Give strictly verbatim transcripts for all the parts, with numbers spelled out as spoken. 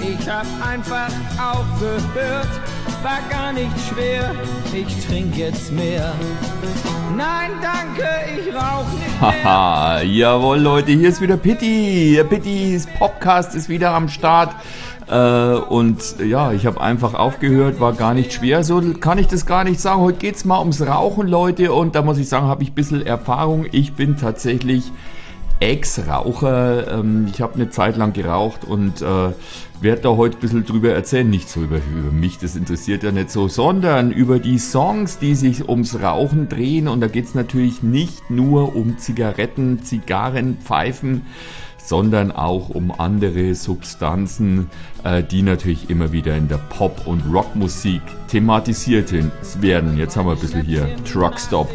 Ich hab einfach aufgehört, war gar nicht schwer, ich trink jetzt mehr. Nein, danke, ich rauch nicht mehr. Haha, jawohl Leute, hier ist wieder Pitti. Pittis Podcast ist wieder am Start. Äh, und ja, ich habe einfach aufgehört, war gar nicht schwer. So kann ich das gar nicht sagen. Heute geht's mal ums Rauchen, Leute. Und da muss ich sagen, habe ich ein bisschen Erfahrung. Ich bin tatsächlich Ex-Raucher. Ähm, ich habe eine Zeit lang geraucht und äh, werde da heute ein bisschen drüber erzählen. Nicht so über, über mich, das interessiert ja nicht so, sondern über die Songs, die sich ums Rauchen drehen. Und da geht's natürlich nicht nur um Zigaretten, Zigarren, Pfeifen, sondern auch um andere Substanzen, äh, die natürlich immer wieder in der Pop- und Rockmusik thematisiert werden. Jetzt haben wir ein bisschen hier Truckstop.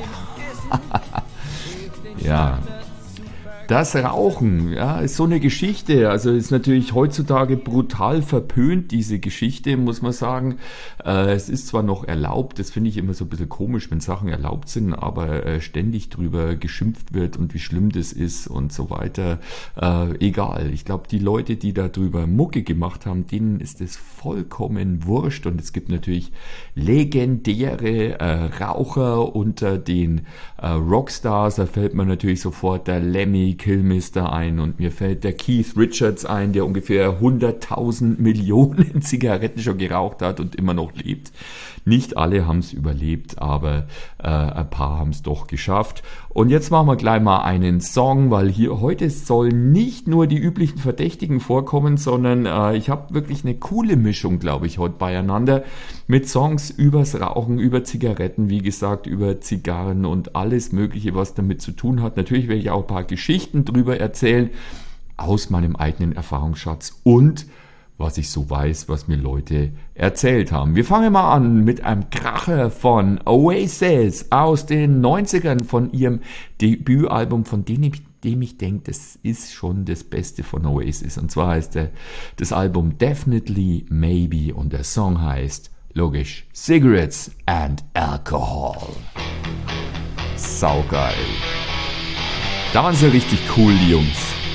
Ja. Das Rauchen, ja, ist so eine Geschichte, also ist natürlich heutzutage brutal verpönt, diese Geschichte, muss man sagen. Äh, es ist zwar noch erlaubt, das finde ich immer so ein bisschen komisch, wenn Sachen erlaubt sind, aber äh, ständig drüber geschimpft wird und wie schlimm das ist und so weiter. Äh, egal, ich glaube, die Leute, die da drüber Mucke gemacht haben, denen ist es vollkommen wurscht und es gibt natürlich legendäre äh, Raucher unter den äh, Rockstars, da fällt mir natürlich sofort der Lemmy Kilmister ein und mir fällt der Keith Richards ein, der ungefähr hunderttausend Millionen Zigaretten schon geraucht hat und immer noch lebt. Nicht alle haben es überlebt, aber äh, ein paar haben es doch geschafft. Und jetzt machen wir gleich mal einen Song, weil hier heute sollen nicht nur die üblichen Verdächtigen vorkommen, sondern äh, ich habe wirklich eine coole Mischung, glaube ich, heute beieinander mit Songs übers Rauchen, über Zigaretten, wie gesagt, über Zigarren und alles Mögliche, was damit zu tun hat. Natürlich werde ich auch ein paar Geschichten drüber erzählen aus meinem eigenen Erfahrungsschatz und was ich so weiß, was mir Leute erzählt haben. Wir fangen mal an mit einem Kracher von Oasis aus den neunzigern, von ihrem Debütalbum, von dem ich, dem ich denke, das ist schon das Beste von Oasis. Und zwar heißt der, das Album Definitely Maybe und der Song heißt, logisch, Cigarettes and Alcohol. Saugeil. Da waren sie richtig cool, die Jungs.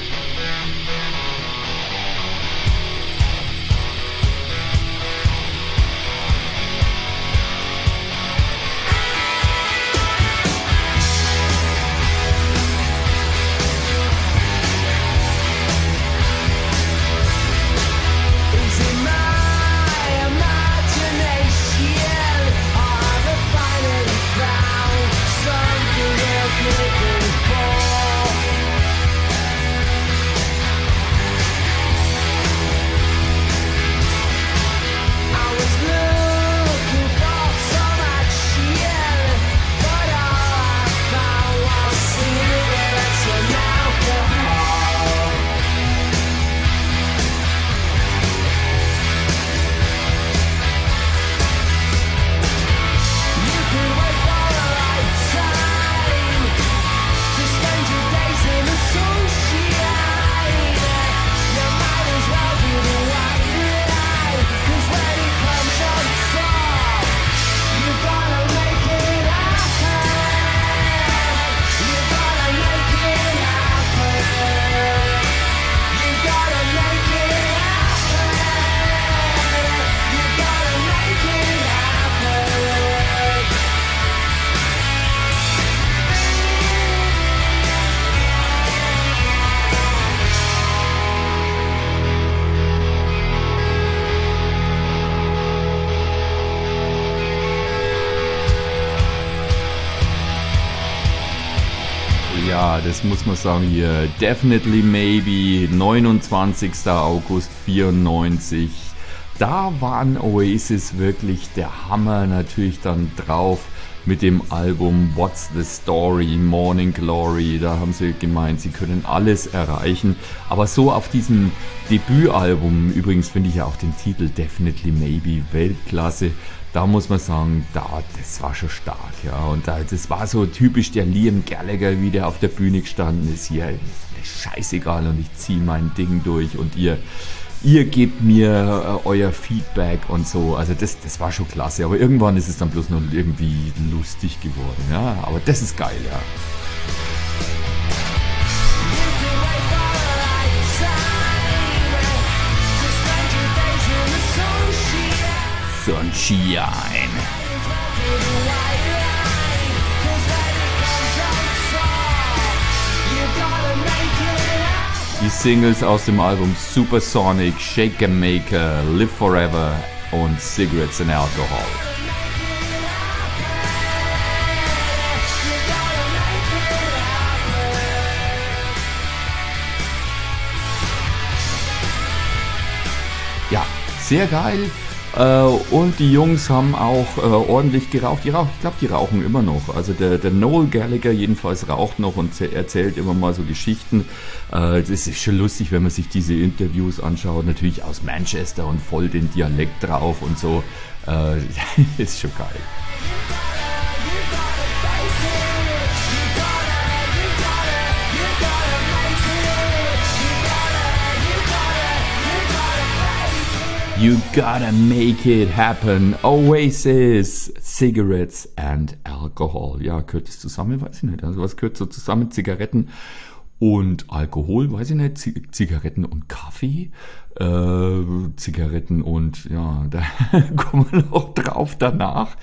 Ja, das muss man sagen hier. Definitely Maybe, neunundzwanzigster August vierundneunzig. Da waren Oasis wirklich der Hammer natürlich dann drauf mit dem Album What's the Story, Morning Glory. Da haben sie gemeint, sie können alles erreichen. Aber so auf diesem Debütalbum, übrigens finde ich ja auch den Titel Definitely Maybe Weltklasse. Da muss man sagen, da, das war schon stark, ja. Und da, das war so typisch der Liam Gallagher, wie der auf der Bühne gestanden ist. Hier, ist mir scheißegal und ich ziehe mein Ding durch und ihr, ihr gebt mir äh, euer Feedback und so. Also das, das war schon klasse. Aber irgendwann ist es dann bloß noch irgendwie lustig geworden, ja. Aber das ist geil, ja. Sunshine. Die Singles aus dem Album Supersonic, Shaker Maker, Live Forever und Cigarettes and Alcohol. Ja, sehr geil. Und die Jungs haben auch äh, ordentlich geraucht. Die rauchen, ich glaube, die rauchen immer noch. Also der, der Noel Gallagher jedenfalls raucht noch und erzählt immer mal so Geschichten. Äh, das ist schon lustig, wenn man sich diese Interviews anschaut. Natürlich aus Manchester und voll den Dialekt drauf und so. Äh, ist schon geil. You gotta make it happen. Oasis, Cigarettes and Alcohol. Ja, gehört das zusammen? Weiß ich nicht. Also was gehört so zusammen? Zigaretten und Alkohol? Weiß ich nicht. Z- Zigaretten und Kaffee? Äh, Zigaretten und, ja, da kommen wir noch drauf danach.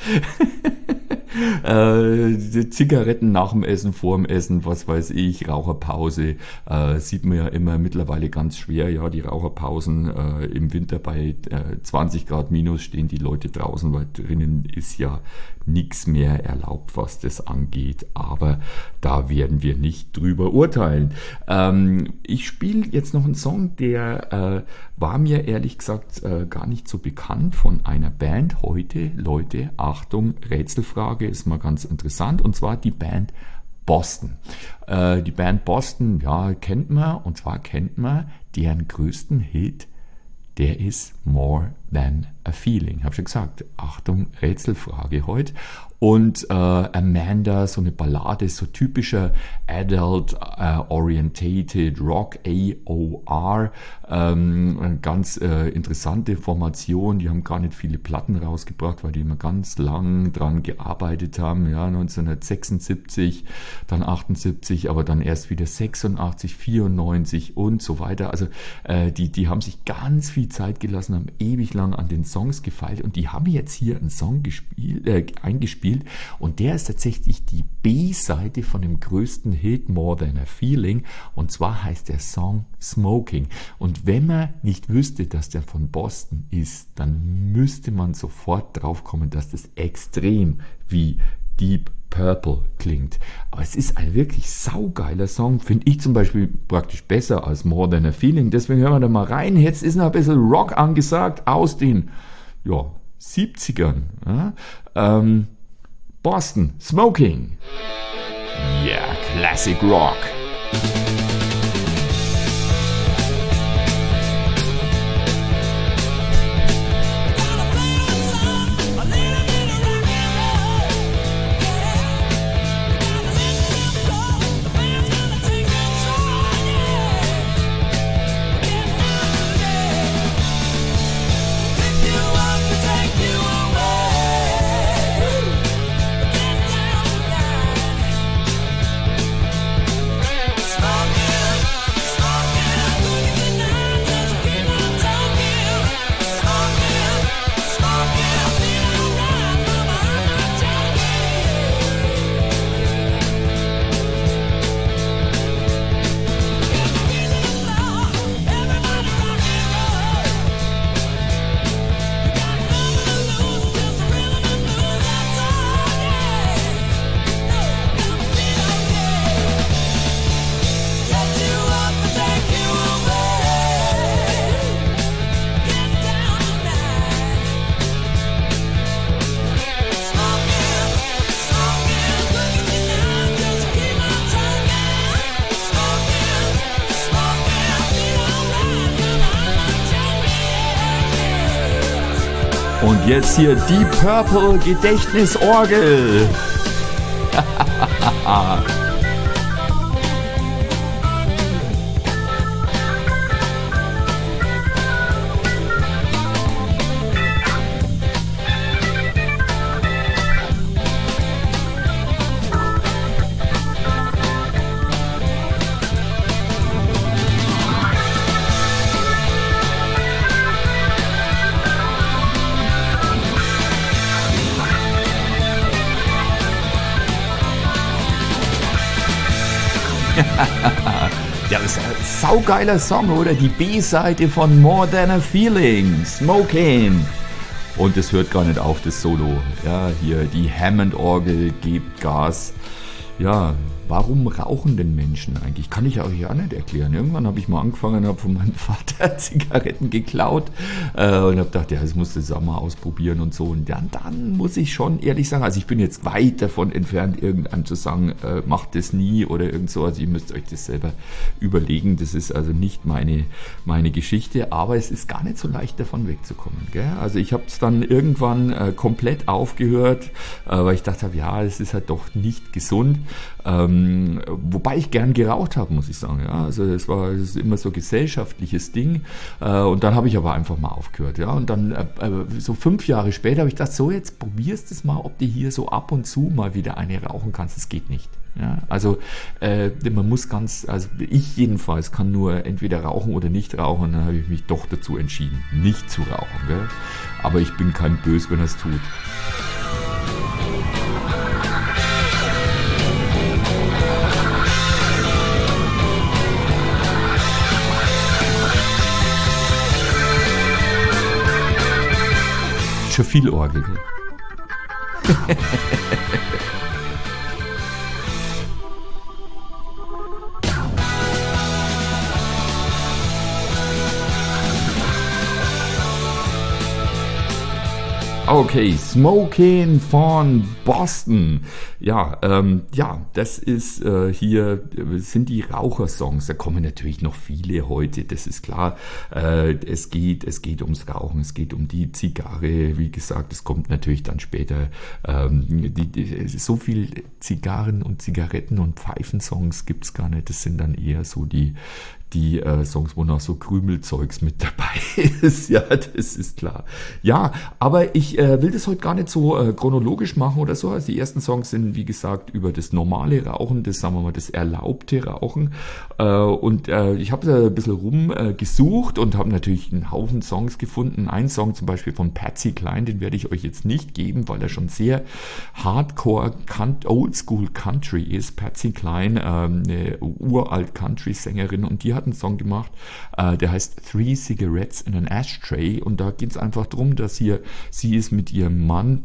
Äh, Zigaretten nach dem Essen, vor dem Essen, was weiß ich, Raucherpause, äh, sieht man ja immer mittlerweile ganz schwer, ja, die Raucherpausen äh, im Winter bei äh, zwanzig Grad minus stehen die Leute draußen, weil drinnen ist ja nichts mehr erlaubt, was das angeht, aber da werden wir nicht drüber urteilen. Ähm, ich spiele jetzt noch einen Song, der äh, war mir ehrlich gesagt äh, gar nicht so bekannt, von einer Band heute. Leute, Achtung, Rätselfrage ist mal ganz interessant, und zwar die Band Boston. Äh, die Band Boston, ja, kennt man, und zwar kennt man deren größten Hit, der ist More Than a Feeling. Hab schon gesagt, Achtung, Rätselfrage heute. Und äh, Amanda, so eine Ballade, so typischer Adult äh, Orientated Rock, A O R, ähm, eine ganz äh, interessante Formation. Die haben gar nicht viele Platten rausgebracht, weil die immer ganz lang dran gearbeitet haben. Ja, neunzehnhundertsechsundsiebzig, dann achtundsiebzig, aber dann erst wieder sechsundachtzig, vierundneunzig und so weiter. Also äh, die, die haben sich ganz viel Zeit gelassen, haben ewig lang an den Songs gefeilt, und die haben jetzt hier einen Song gespielt, äh, eingespielt, und der ist tatsächlich die B-Seite von dem größten Hit More Than a Feeling, und zwar heißt der Song Smoking. Und wenn man nicht wüsste, dass der von Boston ist, dann müsste man sofort drauf kommen, dass das extrem wie Deep Purple klingt. Aber es ist ein wirklich saugeiler Song, finde ich zum Beispiel praktisch besser als More Than a Feeling. Deswegen hören wir da mal rein. Jetzt ist noch ein bisschen Rock angesagt aus den ja, siebzigern. Ja? Ähm, Boston, Smoking. Yeah, Classic Rock. Und jetzt hier Deep Purple Gedächtnisorgel. saugeiler Song, oder? Die B-Seite von More Than a Feeling, Smokin'. Und es hört gar nicht auf, das Solo. Ja, hier die Hammond-Orgel gibt Gas. Ja, warum rauchen denn Menschen eigentlich? Kann ich euch auch nicht erklären. Irgendwann habe ich mal angefangen, habe von meinem Vater Zigaretten geklaut äh, und habe gedacht, ja, das musst du jetzt auch mal ausprobieren und so. Und dann, dann muss ich schon ehrlich sagen, also ich bin jetzt weit davon entfernt, irgendeinem zu sagen, äh, macht das nie oder irgend so. Also ihr müsst euch das selber überlegen. Das ist also nicht meine, meine Geschichte, aber es ist gar nicht so leicht, davon wegzukommen. Gell? Also ich habe es dann irgendwann äh, komplett aufgehört, äh, weil ich dachte, ja, es ist halt doch nicht gesund. Ähm, wobei ich gern geraucht habe, muss ich sagen. Ja, also es war es ist immer so ein gesellschaftliches Ding. Äh, und dann habe ich aber einfach mal aufgehört. Ja, und dann äh, so fünf Jahre später habe ich gedacht, so jetzt probierst du es mal, ob du hier so ab und zu mal wieder eine rauchen kannst. Das geht nicht. Ja, also äh, man muss ganz, also ich jedenfalls kann nur entweder rauchen oder nicht rauchen. Und dann habe ich mich doch dazu entschieden, nicht zu rauchen. Gell? Aber ich bin kein Bös, wenn er es tut. Schon viel Orgel. Okay, Smokin' von Boston. Ja, ähm, ja, das ist äh, hier, sind die Rauchersongs. Da kommen natürlich noch viele heute, das ist klar. Äh, es geht, es geht ums Rauchen, es geht um die Zigarre. Wie gesagt, es kommt natürlich dann später. Ähm, die, die, so viel Zigarren und Zigaretten und Pfeifensongs gibt's gar nicht. Das sind dann eher so die die äh, Songs, wo noch so Krümelzeugs mit dabei ist. Ja, das ist klar. Ja, aber ich äh, will das heute gar nicht so äh, chronologisch machen oder so. Also die ersten Songs sind, wie gesagt, über das normale Rauchen, das, sagen wir mal, das erlaubte Rauchen. Äh, und äh, ich habe da ein bisschen rum äh, gesucht und habe natürlich einen Haufen Songs gefunden. Ein Song zum Beispiel von Patsy Cline, den werde ich euch jetzt nicht geben, weil er schon sehr Hardcore, Oldschool Country ist. Patsy Cline, ähm, eine uralt Country-Sängerin, und die hat einen Song gemacht, äh, der heißt Three Cigarettes in an Ashtray, und da geht es einfach darum, dass hier, sie ist mit ihrem Mann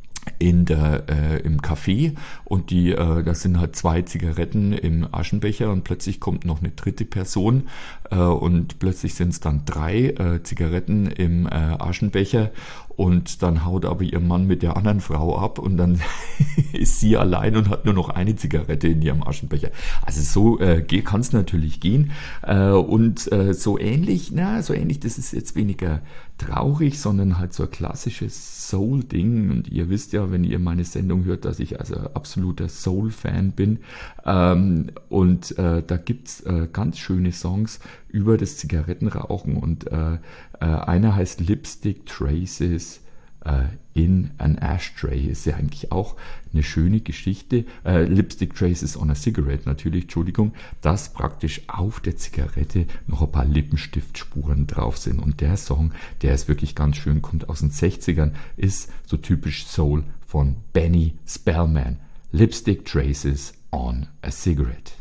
in der, äh, im Café, und die, äh, das sind halt zwei Zigaretten im Aschenbecher, und plötzlich kommt noch eine dritte Person äh, und plötzlich sind es dann drei äh, Zigaretten im äh, Aschenbecher, und dann haut aber ihr Mann mit der anderen Frau ab, und dann ist sie allein und hat nur noch eine Zigarette in ihrem Aschenbecher. Also so äh, kann es natürlich gehen, äh, und äh, so ähnlich, na, so ähnlich, das ist jetzt weniger traurig, sondern halt so ein klassisches Soul-Ding, und ihr wisst ja, wenn ihr meine Sendung hört, dass ich also absoluter Soul-Fan bin, ähm, und äh, da gibt's äh, ganz schöne Songs über das Zigarettenrauchen, und äh, äh, einer heißt Lipstick Traces äh, in an Ashtray. Ist ja eigentlich auch eine schöne Geschichte. Äh, Lipstick Traces on a Cigarette, natürlich, Entschuldigung, dass praktisch auf der Zigarette noch ein paar Lippenstiftspuren drauf sind. Und der Song, der ist wirklich ganz schön, kommt aus den sechzigern, ist so typisch Soul von Benny Spellman. Lipstick Traces on a Cigarette.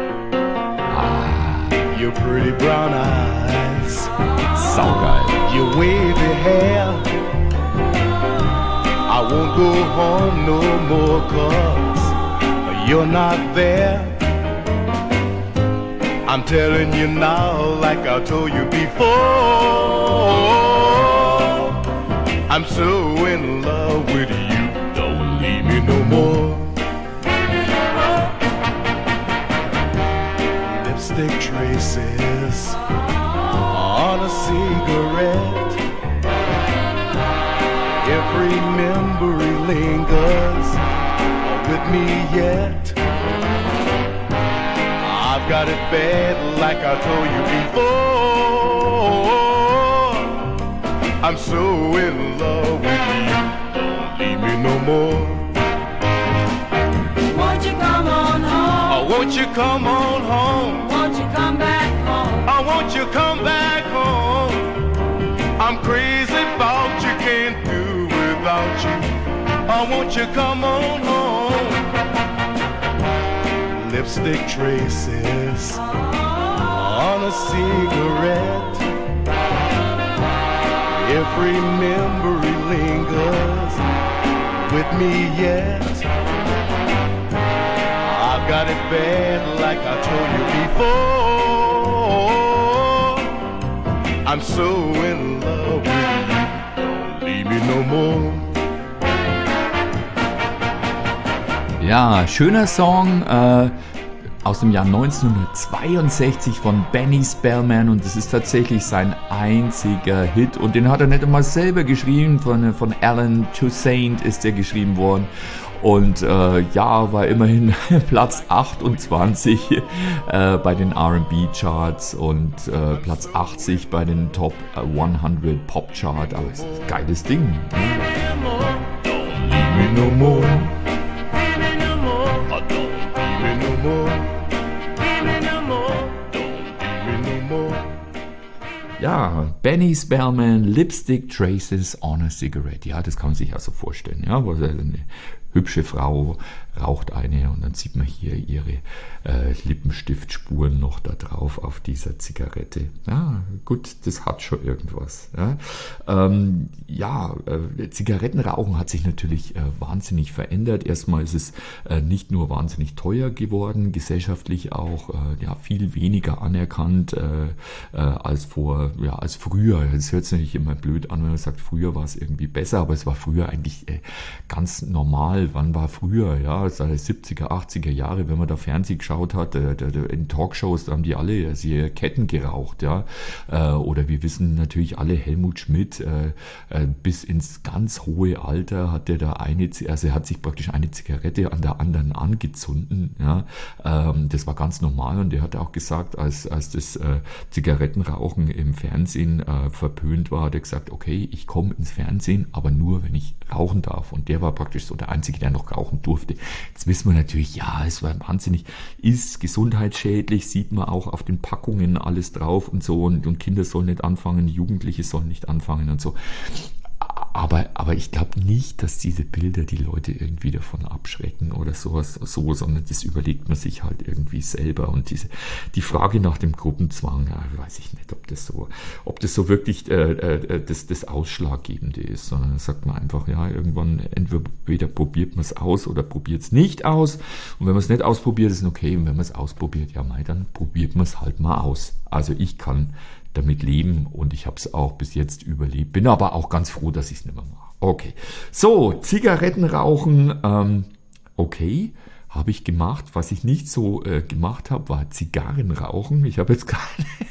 Ah. Your pretty brown eyes, saugeil. Your wavy hair. I won't go home no more, 'cause you're not there. I'm telling you now, like I told you before, I'm so in love with you, don't leave me no more. Lipstick traces on a cigarette, every memory lingers with me yet. I've got it bad, like I told you before. I'm so in love with you, don't leave me no more. Won't you come on home? Oh, won't you come on home? Won't you come back home? Oh, won't you come back home? I'm crazy about you, can't do without you. Oh, won't you come on home? Lipstick traces on on a cigarette. Every memory lingers with me yet. I've got it bad like I told you before. I'm so in love with you, don't leave me no more. Ja, schöner Song äh, aus dem Jahr neunzehnhundertzweiundsechzig von Benny Spellman und das ist tatsächlich sein einziger Hit und den hat er nicht einmal selber geschrieben, von, von Alan Toussaint ist der geschrieben worden und äh, ja, war immerhin Platz achtundzwanzig äh, bei den R and B Charts und äh, Platz achtzig bei den Top hundert Pop Chart, aber es ist ein geiles Ding. Leave me no more. Ja, Benny Spellman, Lipstick Traces on a Cigarette. Ja, das kann man sich also vorstellen. Ja, wo eine hübsche Frau raucht eine und dann sieht man hier ihre äh, Lippenstiftspuren noch da drauf auf dieser Zigarette. Ja, gut, das hat schon irgendwas. Ja, ähm, ja äh, Zigarettenrauchen hat sich natürlich äh, wahnsinnig verändert. Erstmal ist es äh, nicht nur wahnsinnig teuer geworden, gesellschaftlich auch äh, ja, viel weniger anerkannt äh, äh, als vor, ja, als früher. Das hört sich natürlich immer blöd an, wenn man sagt, früher war es irgendwie besser, aber es war früher eigentlich äh, ganz normal. Wann war früher? Ja, seit siebziger, achtziger Jahre, wenn man da Fernsehen geschaut hat, äh, in Talkshows, da haben die alle also Ketten geraucht, ja. Äh, oder wir wissen natürlich alle, Helmut Schmidt, äh, äh, bis ins ganz hohe Alter hat der da eine, also er hat sich praktisch eine Zigarette an der anderen angezündet, ja. Ähm, das war ganz normal und er hat auch gesagt, als, als das äh, Zigarettenrauchen im Fernsehen äh, verpönt war, hat er gesagt, okay, ich komme ins Fernsehen, aber nur, wenn ich rauchen darf. Und der war praktisch so der Einzige, der noch rauchen durfte. Jetzt wissen wir natürlich, ja, es war wahnsinnig, ist gesundheitsschädlich, sieht man auch auf den Packungen alles drauf und so und, und Kinder sollen nicht anfangen, Jugendliche sollen nicht anfangen und so. Aber, aber ich glaube nicht, dass diese Bilder die Leute irgendwie davon abschrecken oder sowas, so, sondern das überlegt man sich halt irgendwie selber. Und diese, die Frage nach dem Gruppenzwang, ja, weiß ich nicht, ob das so, ob das so wirklich äh, äh, das, das Ausschlaggebende ist, sondern sagt man einfach, ja, irgendwann entweder probiert man es aus oder probiert es nicht aus. Und wenn man es nicht ausprobiert, ist es okay. Und wenn man es ausprobiert, ja, mei, dann probiert man es halt mal aus. Also ich kann damit leben und ich habe es auch bis jetzt überlebt. Bin aber auch ganz froh, dass ich es nicht mehr mache. Okay, so, Zigarettenrauchen, ähm, okay, habe ich gemacht. Was ich nicht so äh, gemacht habe, war Zigarrenrauchen. Ich habe jetzt gerade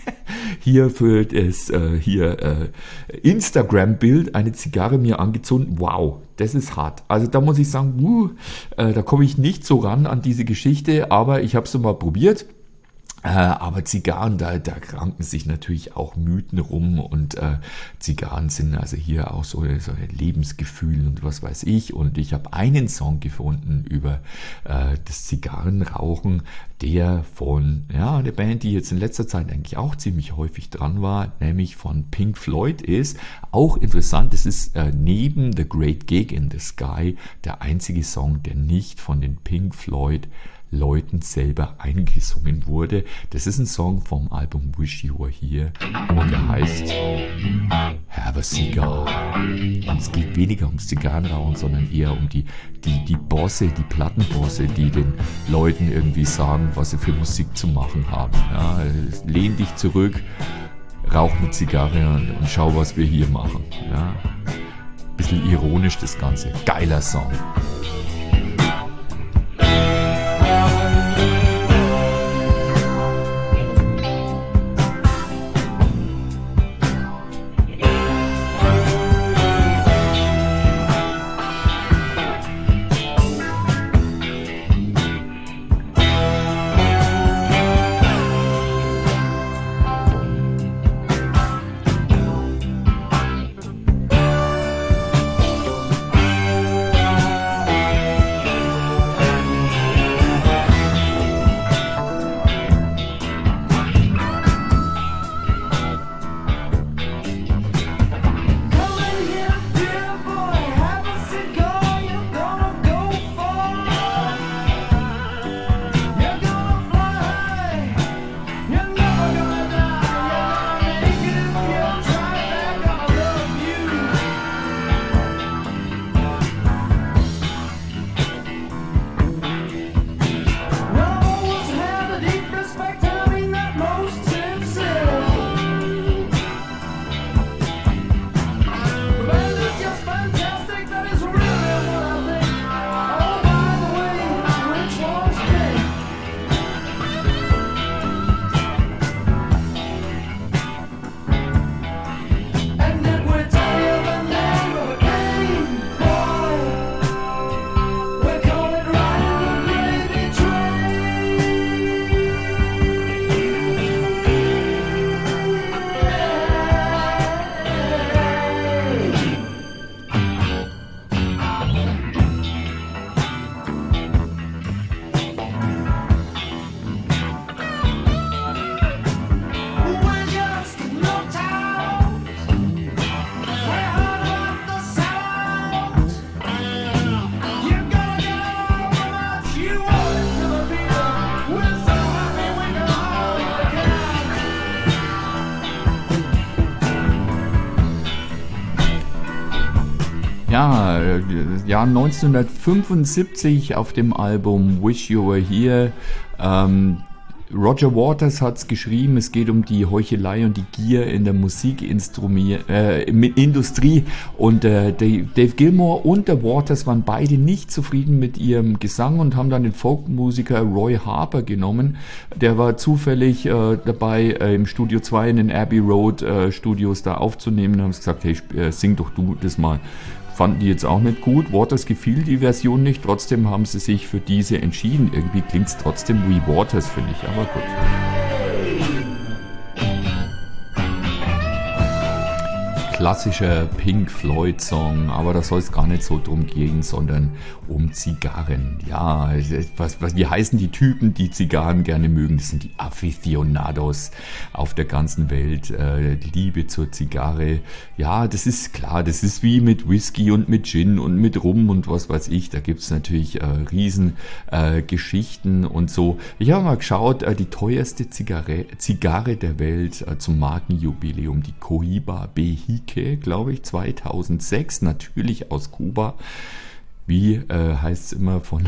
hier für das äh, hier äh, Instagram-Bild eine Zigarre mir angezündet. Wow, das ist hart. Also da muss ich sagen, uh, äh, da komme ich nicht so ran an diese Geschichte, aber ich habe es mal probiert. Äh, aber Zigarren, da, da ranken sich natürlich auch Mythen rum und äh, Zigarren sind also hier auch so, so ein Lebensgefühl und was weiß ich. Und ich habe einen Song gefunden über äh, das Zigarrenrauchen, der von ja der Band, die jetzt in letzter Zeit eigentlich auch ziemlich häufig dran war, nämlich von Pink Floyd ist. Auch interessant, es ist äh, neben The Great Gig in the Sky der einzige Song, der nicht von den Pink Floyd Leuten selber eingesungen wurde. Das ist ein Song vom Album Wish You Were Here und der heißt Have a Cigar. Und es geht weniger ums Zigarrenrauchen, sondern eher um die, die, die Bosse, die Plattenbosse, die den Leuten irgendwie sagen, was sie für Musik zu machen haben. Ja, lehn dich zurück, rauch eine Zigarre und, und schau, was wir hier machen. Ja, bisschen ironisch das Ganze. Geiler Song. Ja, Jahr neunzehnhundertfünfundsiebzig auf dem Album Wish You Were Here. Ähm, Roger Waters hat's geschrieben, es geht um die Heuchelei und die Gier in der Musikindustrie äh, und äh, Dave Gilmour und der Waters waren beide nicht zufrieden mit ihrem Gesang und haben dann den Folkmusiker Roy Harper genommen. Der war zufällig äh, dabei, äh, im Studio zwei in den Abbey Road äh, Studios da aufzunehmen und haben gesagt, hey, äh, sing doch du das mal. Fanden die jetzt auch nicht gut. Waters gefiel die Version nicht, trotzdem haben sie sich für diese entschieden. Irgendwie klingt es trotzdem wie Waters, finde ich, aber gut. Klassischer Pink Floyd Song, aber da soll es gar nicht so drum gehen, sondern um Zigarren. Ja, was, was, wie heißen die Typen, die Zigarren gerne mögen? Das sind die Aficionados auf der ganzen Welt. Äh, Liebe zur Zigarre. Ja, das ist klar, das ist wie mit Whisky und mit Gin und mit Rum und was weiß ich. Da gibt's natürlich äh, riesen äh, Geschichten und so. Ich habe mal geschaut, äh, die teuerste Zigarre, Zigarre der Welt äh, zum Markenjubiläum, die Cohiba Behike, glaube ich, zweitausendsechs, natürlich aus Kuba. Wie äh, heißt es immer von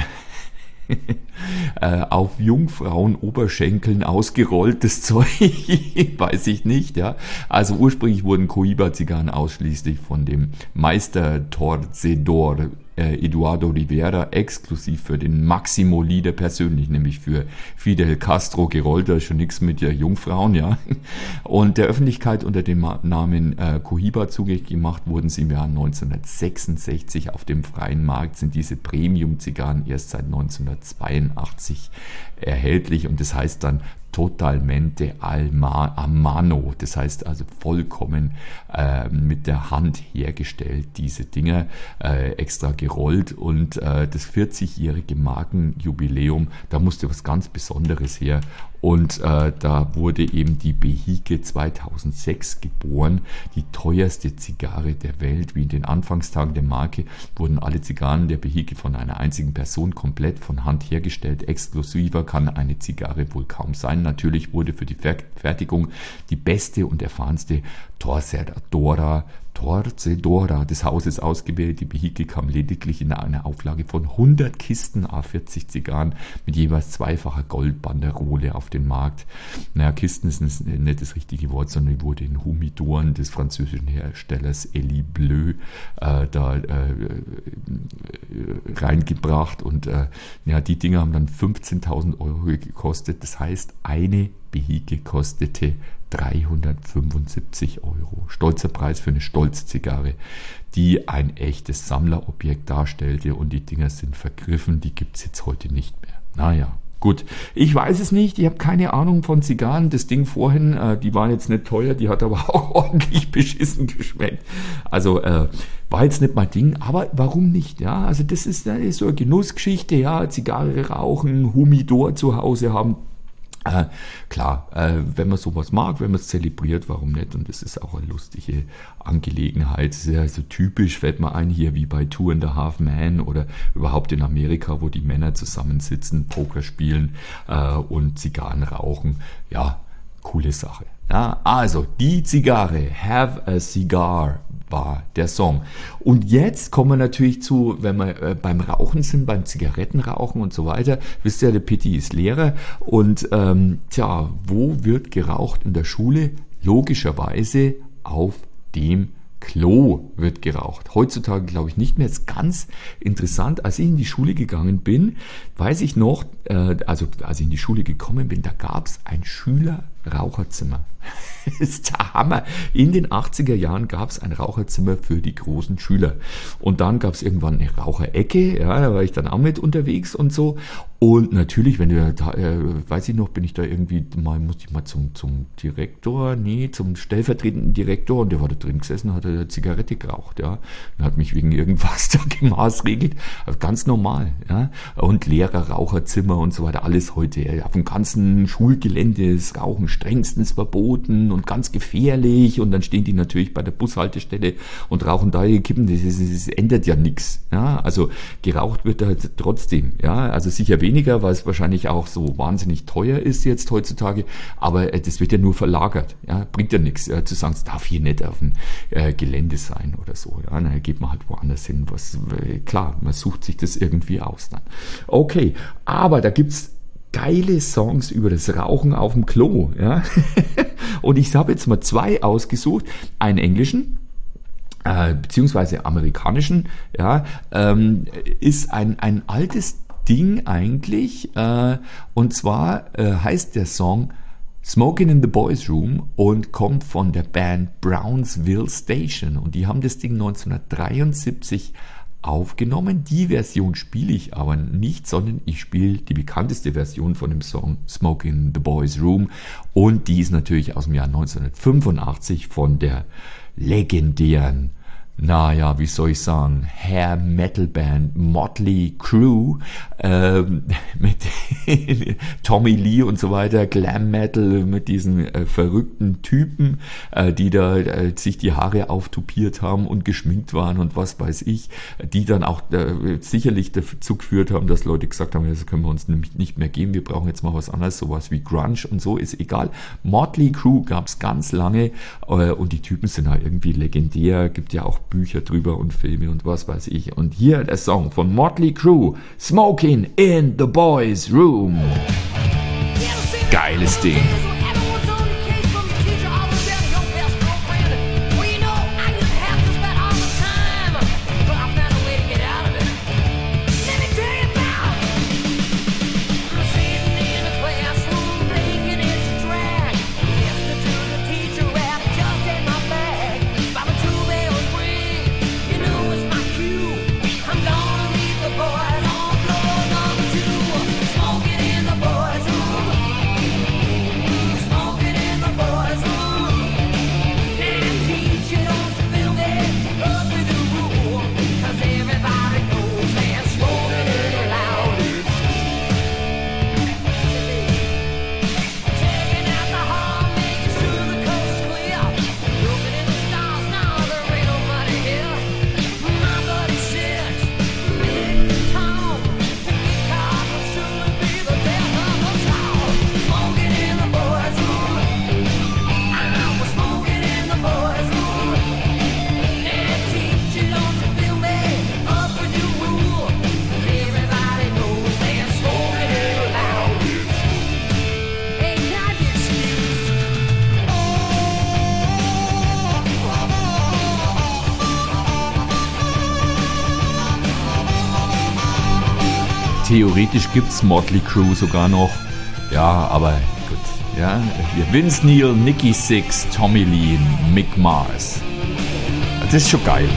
äh, auf Jungfrauen Oberschenkeln ausgerolltes Zeug, weiß ich nicht, ja. Also ursprünglich wurden Cohiba-Zigarren ausschließlich von dem Meister Torcedor äh, Eduardo Rivera exklusiv für den Maximo Leader persönlich, nämlich für Fidel Castro gerollt, da ist schon nichts mit der Jungfrauen, ja. Und der Öffentlichkeit unter dem Namen äh, Cohiba zugänglich gemacht wurden sie im Jahr neunzehnhundertsechsundsechzig. Auf dem freien Markt sind diese Premium-Zigarren erst seit neunzehnhundertzweiundachtzig erhältlich und das heißt dann Totalmente alma, a mano, das heißt also vollkommen äh, mit der Hand hergestellt, diese Dinger äh, extra gerollt und äh, das vierzigjährige Markenjubiläum, da musste was ganz Besonderes her und äh, da wurde eben die Behike zweitausendsechs geboren, die teuerste Zigarre der Welt. Wie in den Anfangstagen der Marke wurden alle Zigarren der Behike von einer einzigen Person komplett von Hand hergestellt. Exklusiver kann eine Zigarre wohl kaum sein. Natürlich wurde für die Fertigung die beste und erfahrenste Torcedora, Torcedora des Hauses ausgewählt. Die Behike kam lediglich in einer Auflage von hundert Kisten A vierzig Zigarren mit jeweils zweifacher Goldbanderole auf den Markt. Naja, Kisten ist nicht das richtige Wort, sondern die wurde in Humidoren des französischen Herstellers Elie Bleu äh, da äh, reingebracht und äh, ja, die Dinger haben dann fünfzehntausend Euro gekostet. Das heißt, eine Behike kostete dreihundertfünfundsiebzig Euro. Stolzer Preis für eine Stolzzigarre, die ein echtes Sammlerobjekt darstellte und die Dinger sind vergriffen, die gibt es jetzt heute nicht mehr. Naja, gut. Ich weiß es nicht, ich habe keine Ahnung von Zigarren. Das Ding vorhin, äh, die waren jetzt nicht teuer, die hat aber auch ordentlich beschissen geschmeckt. Also äh, war jetzt nicht mein Ding, aber warum nicht? Ja, also das ist, das ist so eine Genussgeschichte, ja, Zigarre rauchen, Humidor zu Hause haben. Äh, klar, äh, wenn man sowas mag, wenn man es zelebriert, warum nicht? Und das ist auch eine lustige Angelegenheit. Das ist ja so typisch, fällt mir ein, hier wie bei Two and a Half Men oder überhaupt in Amerika, wo die Männer zusammensitzen, Poker spielen äh, und Zigarren rauchen. Ja, coole Sache. Ja, also, die Zigarre, Have a Cigar, war der Song. Und jetzt kommen wir natürlich zu, wenn wir äh, beim Rauchen sind, beim Zigarettenrauchen und so weiter. Wisst ihr, der Pitti ist Lehrer und ähm, tja, wo wird geraucht in der Schule? Logischerweise auf dem Klo wird geraucht. Heutzutage glaube ich nicht mehr. Ist ganz interessant. Als ich in die Schule gegangen bin, weiß ich noch, äh, also als ich in die Schule gekommen bin, da gab es ein Schülerraucherzimmer. Das ist der Hammer. In den achtziger Jahren gab es ein Raucherzimmer für die großen Schüler. Und dann gab es irgendwann eine Raucherecke, ja, da war ich dann auch mit unterwegs und so. Und natürlich, wenn du da, äh, weiß ich noch, bin ich da irgendwie mal, musste ich mal zum, zum Direktor, nee, zum stellvertretenden Direktor und der war da drin gesessen, hat eine Zigarette geraucht, ja. Und hat mich wegen irgendwas da gemaßregelt. Also ganz normal, ja. Und Lehrer, Raucherzimmer und so weiter, alles heute, ja, auf dem ganzen Schulgelände ist Rauchen strengstens verboten und ganz gefährlich und dann stehen die natürlich bei der Bushaltestelle und rauchen da ihre Kippen, das, das, das ändert ja nichts. Ja? Also geraucht wird da trotzdem, ja, also sicher weniger, weil es wahrscheinlich auch so wahnsinnig teuer ist jetzt heutzutage, aber äh, das wird ja nur verlagert, ja, bringt ja nichts äh, zu sagen, es darf hier nicht auf dem äh, Gelände sein oder so, ja, dann geht man halt woanders hin, was, äh, klar, man sucht sich das irgendwie aus dann. Okay, aber da gibt's geile Songs über das Rauchen auf dem Klo, ja. Und ich habe jetzt mal zwei ausgesucht, einen englischen, äh, beziehungsweise amerikanischen, ja, ähm, ist ein, ein altes Ding eigentlich, äh, und zwar äh, heißt der Song Smoking in the Boys Room und kommt von der Band Brownsville Station und die haben das Ding neunzehnhundertdreiundsiebzig aufgenommen. Die Version spiele ich aber nicht, sondern ich spiele die bekannteste Version von dem Song Smoking in the Boys Room und die ist natürlich aus dem Jahr neunzehnhundertfünfundachtzig von der legendären, naja, wie soll ich sagen, Hair Metal Band Motley Crue ähm, mit Tommy Lee und so weiter, Glam Metal mit diesen äh, verrückten Typen, äh, die da äh, sich die Haare auftupiert haben und geschminkt waren und was weiß ich, die dann auch äh, sicherlich dazu geführt haben, dass Leute gesagt haben, das können wir uns nämlich nicht mehr geben, wir brauchen jetzt mal was anderes, sowas wie Grunge und so, ist egal. Motley Crue gab es ganz lange äh, und die Typen sind halt irgendwie legendär, gibt ja auch Bücher drüber und Filme und was weiß ich. Und hier der Song von Motley Crue, Smoking in the Boys Room. Geiles Ding. Theoretisch gibt's Motley Crue sogar noch. Ja, aber gut. Ja, hier Vince Neil, Nikki Sixx, Tommy Lee, Mick Mars. Das ist schon geil.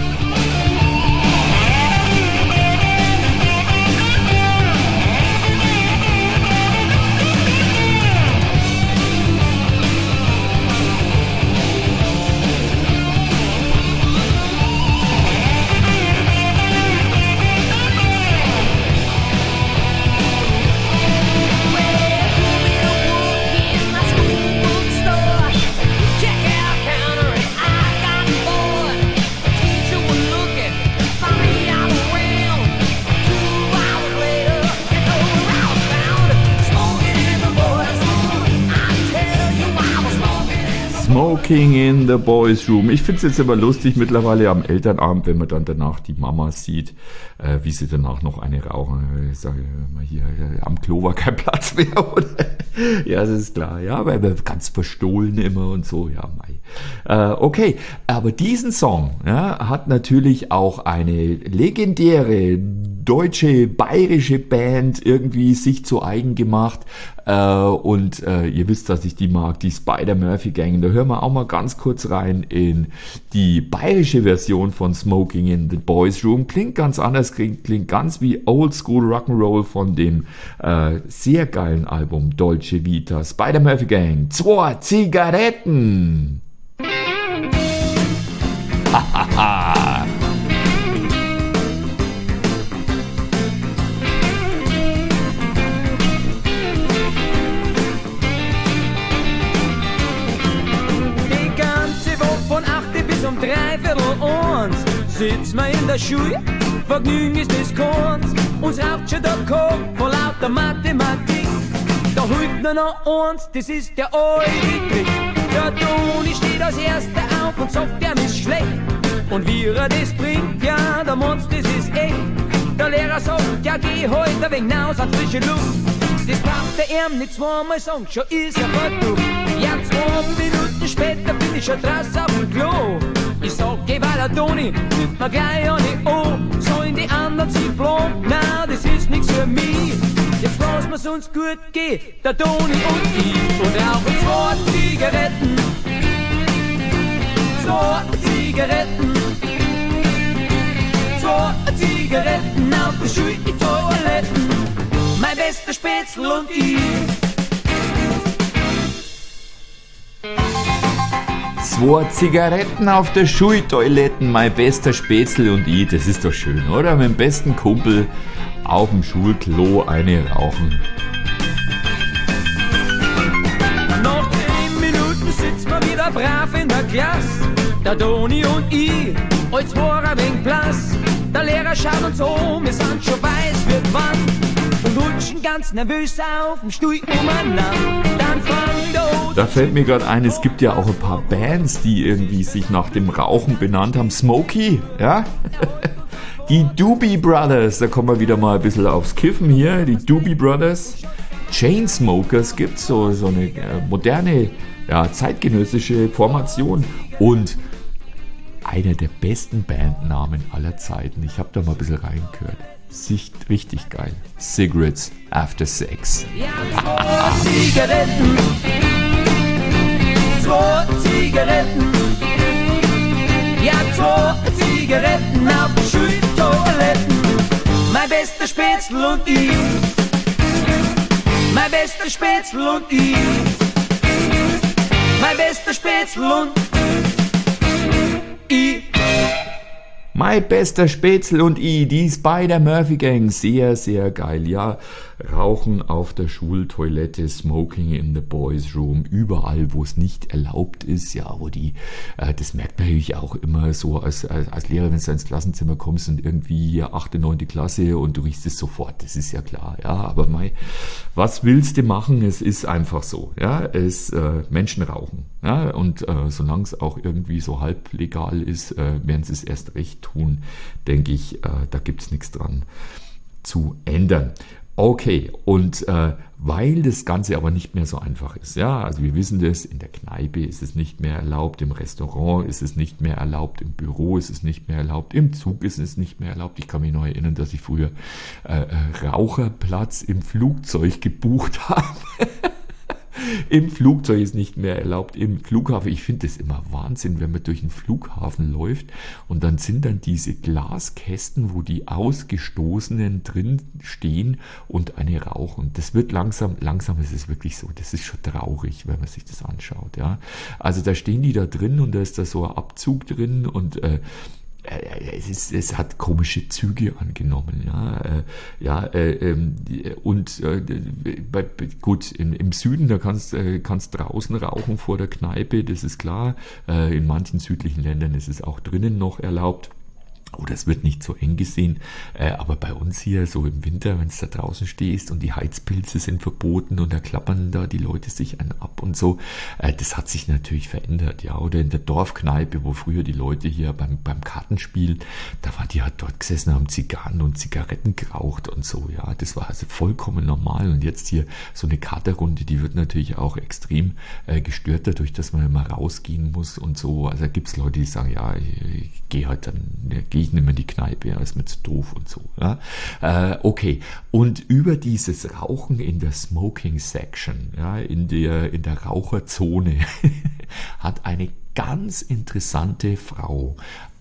Smoking in the Boys Room. Ich finde es jetzt immer lustig mittlerweile am Elternabend, wenn man dann danach die Mama sieht, äh, wie sie danach noch eine rauchen. Ich sage mal hier, am Klo war kein Platz mehr, oder? Ja, das ist klar. Ja, weil wir ganz verstohlen immer und so. Ja, mei. Äh, okay, aber diesen Song ja, hat natürlich auch eine legendäre deutsche, bayerische Band irgendwie sich zu eigen gemacht. Äh, und äh, ihr wisst, dass ich die mag, die Spider-Murphy Gang. Da hören wir auch mal ganz kurz rein in die bayerische Version von Smoking in the Boys Room. Klingt ganz anders, klingt, klingt ganz wie Oldschool Rock'n'Roll von dem äh, sehr geilen Album Dolce Vita. Spider-Murphy Gang, zwei Zigaretten. Hahaha. dreiviertel eins sitzt man in der Schule, Vergnügen ist des Korns, uns raucht schon der Kopf vor lauter Mathematik. Da holt nur noch eins, das ist der alte Trick. Der Toni steht als Erster auf und sagt, der ist schlecht. Und wie er das bringt, ja, der Monst, das ist echt. Der Lehrer sagt, ja, geh heute ein wenig raus an frische Luft. Das braucht der Erm nicht zweimal sagen, schon ist er verdammt. Ja, zwei Minuten später bin ich schon draußen auf dem Klo. Ich sag, geh weiter, Toni, nimmt mir gleich eine an. Sollen die anderen sich blank? Nein, das ist nix für mich. Jetzt lassen wir's uns gut gehen, der Toni und ich. Und rauchen zwei Zigaretten. Zwei Zigaretten. Zwei Zigaretten auf der Schultoiletten. Mein bester Spätzl und ich. Zwei Zigaretten auf der Schultoiletten, mein bester Spätzl und ich. Das ist doch schön, oder? Mit dem besten Kumpel auf dem Schulklo eine rauchen. Nach zehn Minuten sitzen wir wieder brav in der Klasse. Der Toni und ich, als war ein wenig blass. Der Lehrer schaut uns um, wir sind schon weiß wird wann. Und rutschen ganz nervös auf dem Stuhl umeinander. Dann fangen da... Da fällt mir gerade ein, es gibt ja auch ein paar Bands, die irgendwie sich nach dem Rauchen benannt haben. Smokey, ja? Die Doobie Brothers, da kommen wir wieder mal ein bisschen aufs Kiffen hier. Die Doobie Brothers. Chainsmokers gibt's, so, so eine äh, moderne, ja, zeitgenössische Formation. Und einer der besten Bandnamen aller Zeiten. Ich habe da mal ein bisschen reingehört. Sicht richtig geil. Cigarettes After Sex. Ja, zwei Zigaretten. Zwei Zigaretten. Ja, zwei Zigaretten auf den Schultoiletten. Mein bester Spätzl und ich. Mein bester Spätzl und ich. Mein bester Spätzl und ich. Mein bester Spätzl und ich, die Spider Murphy Gang, sehr, sehr geil, ja. Rauchen auf der Schultoilette, Smoking in the Boys Room, überall, wo es nicht erlaubt ist, ja, wo die, äh, das merkt man natürlich auch immer so als, als, als Lehrer, wenn du ins Klassenzimmer kommst und irgendwie hier achte, neunte Klasse und du riechst es sofort, das ist ja klar, ja, aber mei, was willst du machen, es ist einfach so, ja, es, äh, Menschen rauchen, ja, und äh, solange es auch irgendwie so halb legal ist, äh, werden sie es erst recht tun, denke ich, äh, da gibt's nichts dran zu ändern. Okay, und äh, weil das Ganze aber nicht mehr so einfach ist, ja, also wir wissen das, in der Kneipe ist es nicht mehr erlaubt, im Restaurant ist es nicht mehr erlaubt, im Büro ist es nicht mehr erlaubt, im Zug ist es nicht mehr erlaubt. Ich kann mich noch erinnern, dass ich früher äh, Raucherplatz im Flugzeug gebucht habe. Im Flugzeug ist nicht mehr erlaubt, im Flughafen. Ich finde das immer Wahnsinn, wenn man durch den Flughafen läuft und dann sind dann diese Glaskästen, wo die Ausgestoßenen drin stehen und eine rauchen. Das wird langsam, langsam ist es wirklich so. Das ist schon traurig, wenn man sich das anschaut. Ja, also da stehen die da drin und da ist da so ein Abzug drin und äh, Es, ist, es hat komische Züge angenommen, ja, äh, ja, äh, ähm, und äh, bei, gut, in, im Süden, da kannst äh, kannst draußen rauchen vor der Kneipe, das ist klar, äh, in manchen südlichen Ländern ist es auch drinnen noch erlaubt. Oder es wird nicht so eng gesehen, äh, aber bei uns hier so im Winter, wenn es da draußen stehst und die Heizpilze sind verboten und da klappern da die Leute sich einen ab und so, äh, das hat sich natürlich verändert, ja. Oder in der Dorfkneipe, wo früher die Leute hier beim, beim Kartenspiel, da waren die halt dort gesessen, haben Zigarren und Zigaretten geraucht und so, ja. Das war also vollkommen normal und jetzt hier so eine Katerrunde, die wird natürlich auch extrem äh, gestört dadurch, dass man immer rausgehen muss und so. Also da gibt's Leute, die sagen, ja, ich, ich gehe halt dann, ja, gehe ich nicht mehr in die Kneipe, ja, ist mir zu doof und so. Ja. Äh, okay, und über dieses Rauchen in der Smoking Section, ja, in der, in der Raucherzone, hat eine ganz interessante Frau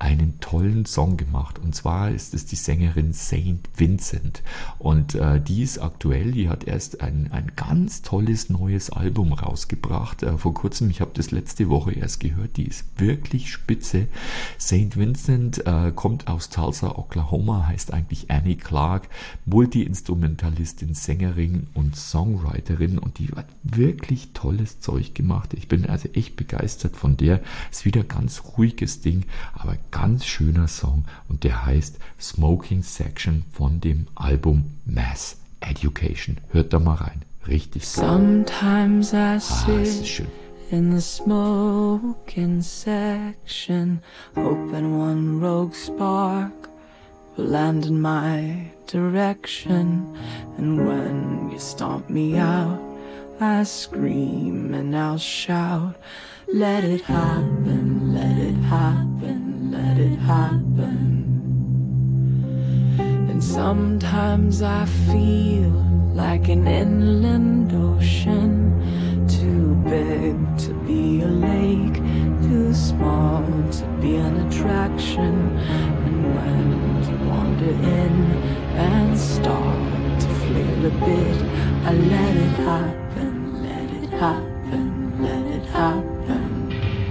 einen tollen Song gemacht. Und zwar ist es die Sängerin Saint Vincent. Und äh, die ist aktuell, die hat erst ein, ein ganz tolles neues Album rausgebracht. Äh, vor kurzem, ich habe das letzte Woche erst gehört, die ist wirklich spitze. Saint Vincent äh, kommt aus Tulsa, Oklahoma, heißt eigentlich Annie Clark, Multi-Instrumentalistin, Sängerin und Songwriterin, und die hat wirklich tolles Zeug gemacht. Ich bin also echt begeistert von der. Ist wieder ganz ruhiges Ding, aber ganz schöner Song, und der heißt Smoking Section von dem Album Mass Education. Hört da mal rein. Richtig gut. Sometimes I Ah, das ist sit schön. in the smoking section, hoping one rogue spark will land in my direction. And when you stomp me out, I scream and I'll shout, let it happen, let it happen, let it happen. And sometimes I feel like an inland ocean, too big to be a lake, too small to be an attraction. And when you wander in and start to flail a bit, I let it happen, let it happen, let it happen.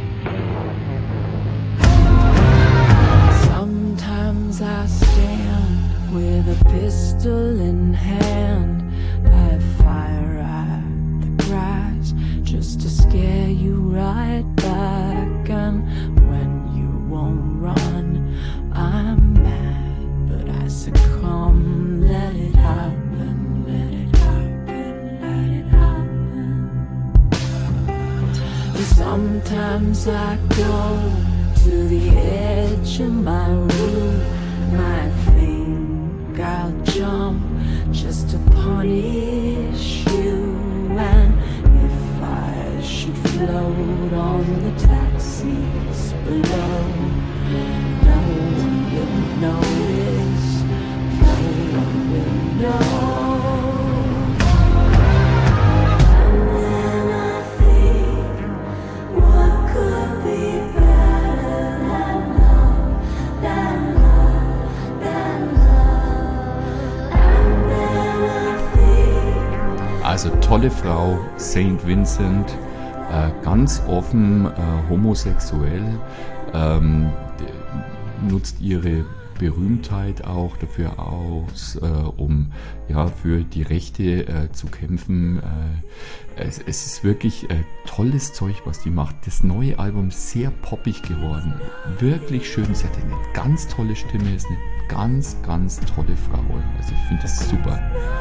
Sometimes I stand with a pistol in hand, I fire at the grass just to scare you right back. And when you won't run, I'm mad, but I succumb. Let it happen, let it happen, let it happen. Sometimes I go to the edge of my room, I think I'll jump just to punish you. And if I should float on the taxis below, no one will notice, no one will know. And then I think, what could be better than love, than love, than love? And then I think. Also tolle Frau, Saint Vincent, äh, ganz offen, äh, homosexuell, ähm, nutzt ihre Berühmtheit auch dafür aus, äh, um ja für die Rechte äh, zu kämpfen. Äh, es, es ist wirklich äh, tolles Zeug, was die macht. Das neue Album ist sehr poppig geworden, wirklich schön. Sie hat eine ganz tolle Stimme, ist eine ganz, ganz tolle Frau. Also ich finde das super.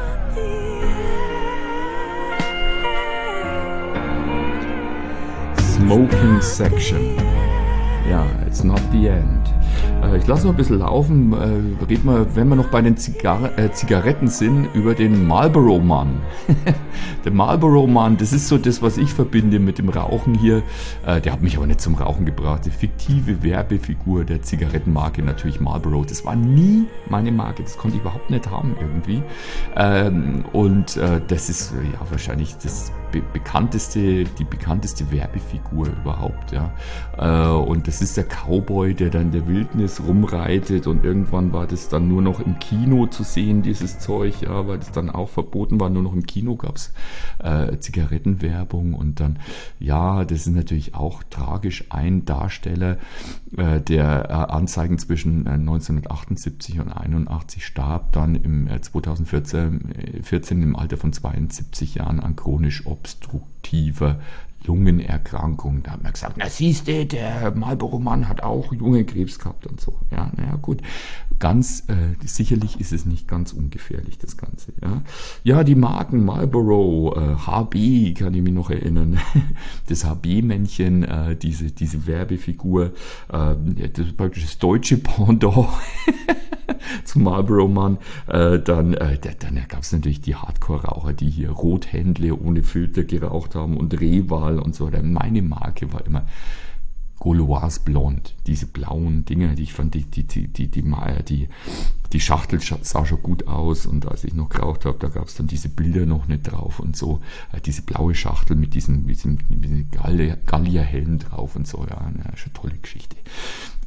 Smoking Section. Ja, it's not the end. Äh, ich lasse noch ein bisschen laufen. Äh, red mal, wenn wir noch bei den Zigar äh, Zigaretten sind, über den Marlboro Mann. Der Marlboro Mann, das ist so das, was ich verbinde mit dem Rauchen hier. Äh, der hat mich aber nicht zum Rauchen gebracht. Die fiktive Werbefigur der Zigarettenmarke, natürlich Marlboro. Das war nie meine Marke. Das konnte ich überhaupt nicht haben irgendwie. Ähm, und äh, das ist äh, ja wahrscheinlich das be bekannteste, die bekannteste Werbefigur überhaupt. Ja. Äh, und das ist der Cowboy, der dann in der Wildnis rumreitet, und irgendwann war das dann nur noch im Kino zu sehen, dieses Zeug, ja, weil das dann auch verboten war. Nur noch im Kino gab es äh, Zigarettenwerbung, und dann, ja, das ist natürlich auch tragisch. Ein Darsteller, äh, der äh, Anzeigen zwischen äh, neunzehnhundertachtundsiebzig und einundachtzig starb, dann im äh, zweitausendvierzehn vierzehn im Alter von zweiundsiebzig Jahren an chronisch obstruktiver Lungenerkrankung. Da hat man gesagt, na siehste, der Marlboro Mann hat auch Lungenkrebs gehabt und so. Ja, naja, gut. Ganz, äh, sicherlich ist es nicht ganz ungefährlich, das Ganze. Ja, ja, die Marken Marlboro, äh, H B, kann ich mich noch erinnern. Das H B-Männchen, äh, diese, diese Werbefigur, äh, das ist praktisch das deutsche Pendant zum Marlboro Mann. Äh, dann äh, dann gab es natürlich die Hardcore-Raucher, die hier Rothändle ohne Filter geraucht haben und Rehwal und so. Meine Marke war immer Gauloise Blond, diese blauen Dinger, die ich fand, die, die, die, die, die, die, die Schachtel sah schon gut aus, und als ich noch geraucht habe, da gab es dann diese Bilder noch nicht drauf und so, diese blaue Schachtel mit diesem, mit diesem, mit diesem Gallier-Helm drauf und so, ja, eine schon tolle Geschichte.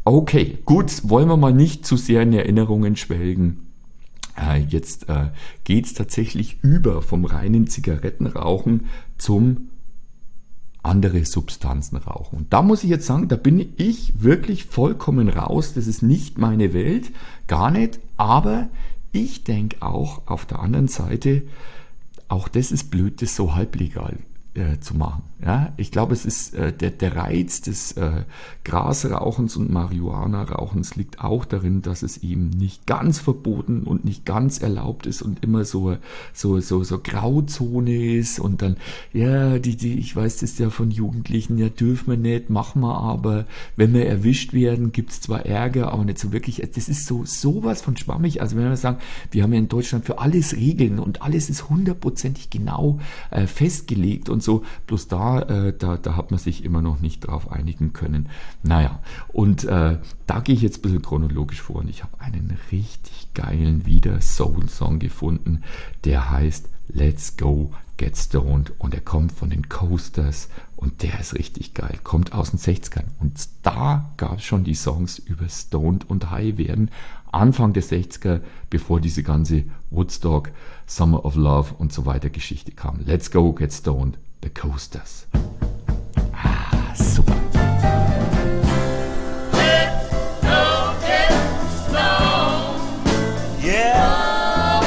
Okay, gut, wollen wir mal nicht zu sehr in Erinnerungen schwelgen. Äh, jetzt äh, geht es tatsächlich über vom reinen Zigarettenrauchen zum andere Substanzen rauchen. Und da muss ich jetzt sagen, da bin ich wirklich vollkommen raus. Das ist nicht meine Welt, gar nicht. Aber ich denke auch auf der anderen Seite, auch das ist blöd, das so halblegal äh, zu machen. Ja, ich glaube, es ist äh, der, der Reiz des äh, Grasrauchens und Marihuana-Rauchens liegt auch darin, dass es eben nicht ganz verboten und nicht ganz erlaubt ist und immer so so so so Grauzone ist und dann ja die die ich weiß das ja von Jugendlichen, ja dürfen wir nicht, machen wir aber, wenn wir erwischt werden, gibt es zwar Ärger, aber nicht so wirklich. Das ist so sowas von schwammig. Also wenn wir sagen, wir haben ja in Deutschland für alles Regeln und alles ist hundertprozentig genau äh, festgelegt und so, bloß da Da, da, da hat man sich immer noch nicht drauf einigen können. Naja, und äh, da gehe ich jetzt ein bisschen chronologisch vor und ich habe einen richtig geilen Wieder-Soul-Song gefunden, der heißt Let's Go Get Stoned und er kommt von den Coasters und der ist richtig geil, kommt aus den sechzigern und da gab es schon die Songs über Stoned und High werden, Anfang der sechziger, bevor diese ganze Woodstock, Summer of Love und so weiter Geschichte kam. Let's Go Get Stoned, The Coasters. Ah, super. Let's go get stoned. Yeah.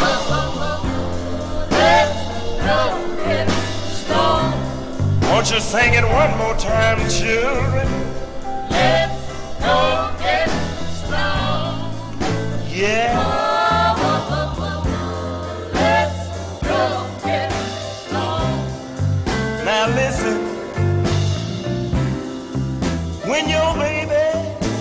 Let's go get stoned. Won't you sing it one more time, children? Let's go get stoned. Yeah. Listen, when your baby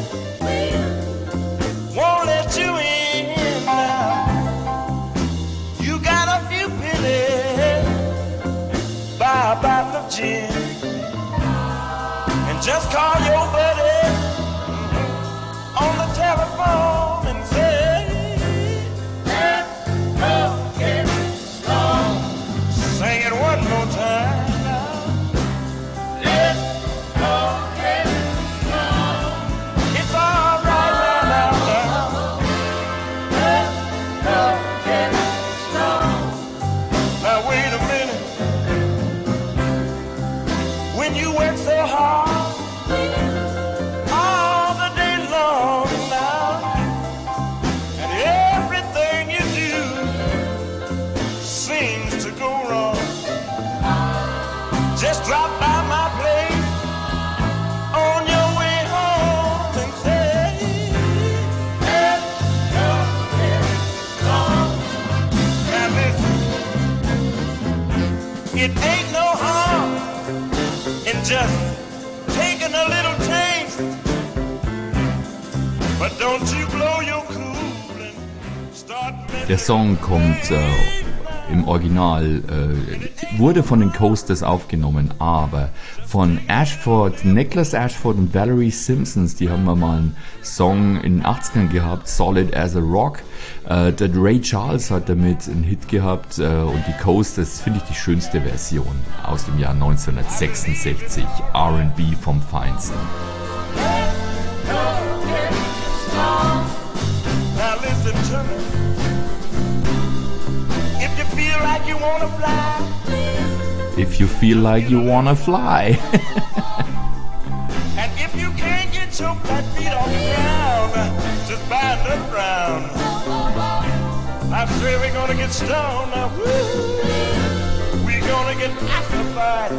won't let you in now, you got a few pennies, buy a bottle of gin, and just call your buddy on the telephone and say, let's go get stoned. Sing it one more time. It ain't no harm in just taking a little taste, but don't you blow your cool and start. Der Song kommt äh, im Original, äh, wurde von den Coasters aufgenommen, aber von Ashford, Nicholas Ashford und Valerie Simpsons, die haben mal einen Song in den achtzigern gehabt, Solid as a Rock. Äh, der Ray Charles hat damit einen Hit gehabt äh, und die Coasters, finde ich die schönste Version aus dem Jahr neunzehnhundertsechsundsechzig, R and B vom Feinsten. Now listen to me. If you feel like you wanna fly, If you feel like you wanna fly. and if you can't get your flat feet off the ground, just bind them round. I swear we're gonna get stoned now. Woo. We're gonna get pacified.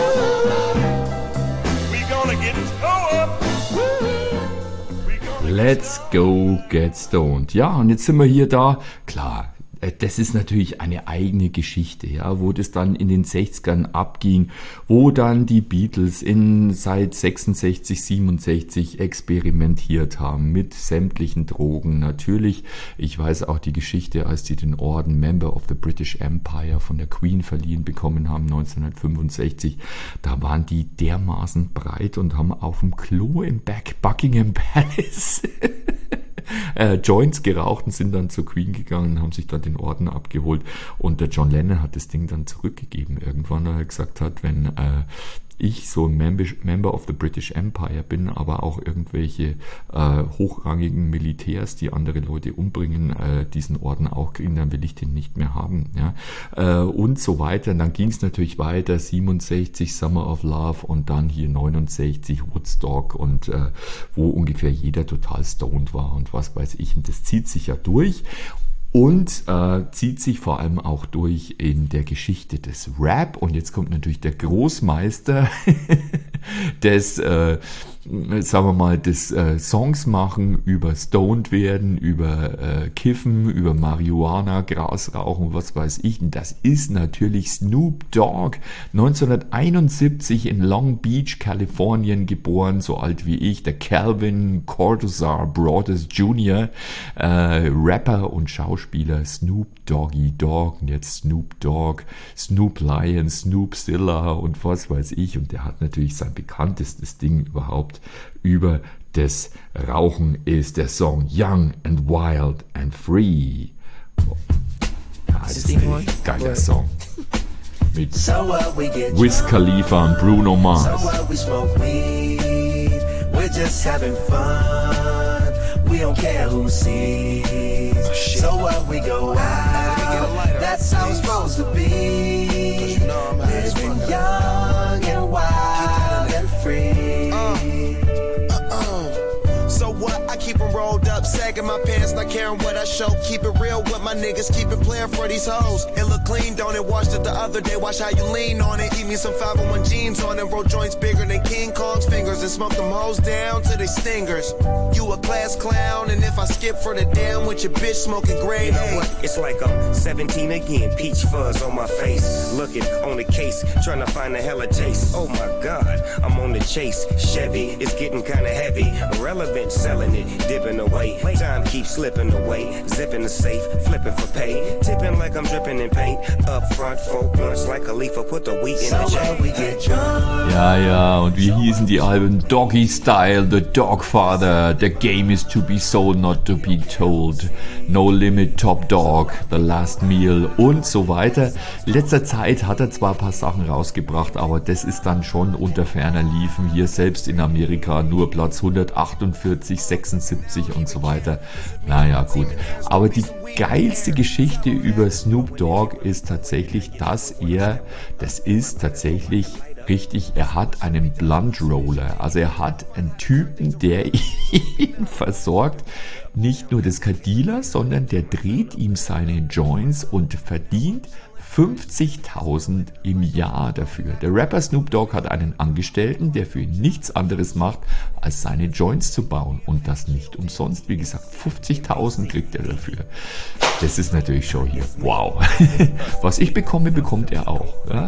We're gonna get toe up. Let's go get stoned. Ja, und jetzt sind wir hier da. Klar, das ist natürlich eine eigene Geschichte, ja, wo das dann in den sechzigern abging, wo dann die Beatles in seit sechsundsechzig, siebenundsechzig experimentiert haben mit sämtlichen Drogen. Natürlich, ich weiß auch die Geschichte, als die den Orden Member of the British Empire von der Queen verliehen bekommen haben, neunzehnhundertfünfundsechzig, da waren die dermaßen breit und haben auf dem Klo im Back Buckingham Palace Äh, Joints geraucht und sind dann zur Queen gegangen, haben sich dann den Orden abgeholt und der John Lennon hat das Ding dann zurückgegeben irgendwann, weil er gesagt hat, wenn äh, ich so ein Member, Member of the British Empire bin, aber auch irgendwelche äh, hochrangigen Militärs, die andere Leute umbringen, äh, diesen Orden auch kriegen, dann will ich den nicht mehr haben. Ja? Äh, und so weiter. Und dann ging es natürlich weiter, siebenundsechzig Summer of Love und dann hier neunundsechzig Woodstock und äh, wo ungefähr jeder total stoned war und was weiß ich. Und das zieht sich ja durch. Und äh, zieht sich vor allem auch durch in der Geschichte des Rap. Und jetzt kommt natürlich der Großmeister des, äh, sagen wir mal, des äh, Songs machen, über Stoned werden, über äh, Kiffen, über Marihuana, Gras rauchen, was weiß ich. Und das ist natürlich Snoop Dogg, neunzehnhunderteinundsiebzig in Long Beach, Kalifornien geboren, so alt wie ich, der Calvin Cortazar Broadus Junior, äh, Rapper und Schauspieler Snoop Doggy Dogg, und jetzt Snoop Dogg, Snoop Lion, Snoop Zilla und was weiß ich. Und der hat natürlich sein bekanntestes Ding überhaupt über das Rauchen ist der Song Young and Wild and Free. Oh. Ja, das ist ein geiler Song. Mit Wiz Khalifa und Bruno Mars. We don't care who sees. Oh, so what, we go out. That's how it's supposed to be. You know living young and wild and free. Uh, uh-uh. So what? I keep them rolled up, sagging my pants, not caring what I show. Keep it real with my niggas, keep it playing for these hoes. It look clean, don't it? Washed it the other day, watch how you lean on it. Eat me some five oh one jeans on it, roll joints bigger than King Kong's fingers, and smoke them hoes down to they stingers. You a class clown, and if I skip for the damn with your bitch smoking grade, you know what? It's like I'm seventeen again, peach fuzz on my face. Looking on the case, trying to find a hella taste. Oh my God, I'm on the chase. Chevy, it's getting kinda heavy. Irrelevant, selling it, dipping away. Time keeps slipping away. Zipping the safe, flipping for pay. Tipping like I'm dripping in paint. Up front, four blunts like a leaf, put the wheat in the chain. Ja, ja, und wie hießen die Alben? Doggy Style, The Dogfather, The Game is to be sold, not to be told, No Limit, Top Dog, The Last Meal und so weiter. In letzter Zeit hat er zwar ein paar Sachen rausgebracht, aber das ist dann schon unter ferner Liefen. Hier selbst in Amerika nur Platz hundertachtundvierzig, sechsundsiebzig und so weiter. Naja, gut. Aber die geilste Geschichte über Snoop Dogg ist tatsächlich, dass er, das ist tatsächlich richtig, er hat einen Blunt Roller. Also er hat einen Typen, der ihn versorgt. Nicht nur das Dealer, sondern der dreht ihm seine Joints und verdient fünfzigtausend im Jahr dafür. Der Rapper Snoop Dogg hat einen Angestellten, der für ihn nichts anderes macht, als seine Joints zu bauen. Und das nicht umsonst. Wie gesagt, fünfzigtausend kriegt er dafür. Das ist natürlich schon hier. Wow. Was ich bekomme, bekommt er auch. Ja?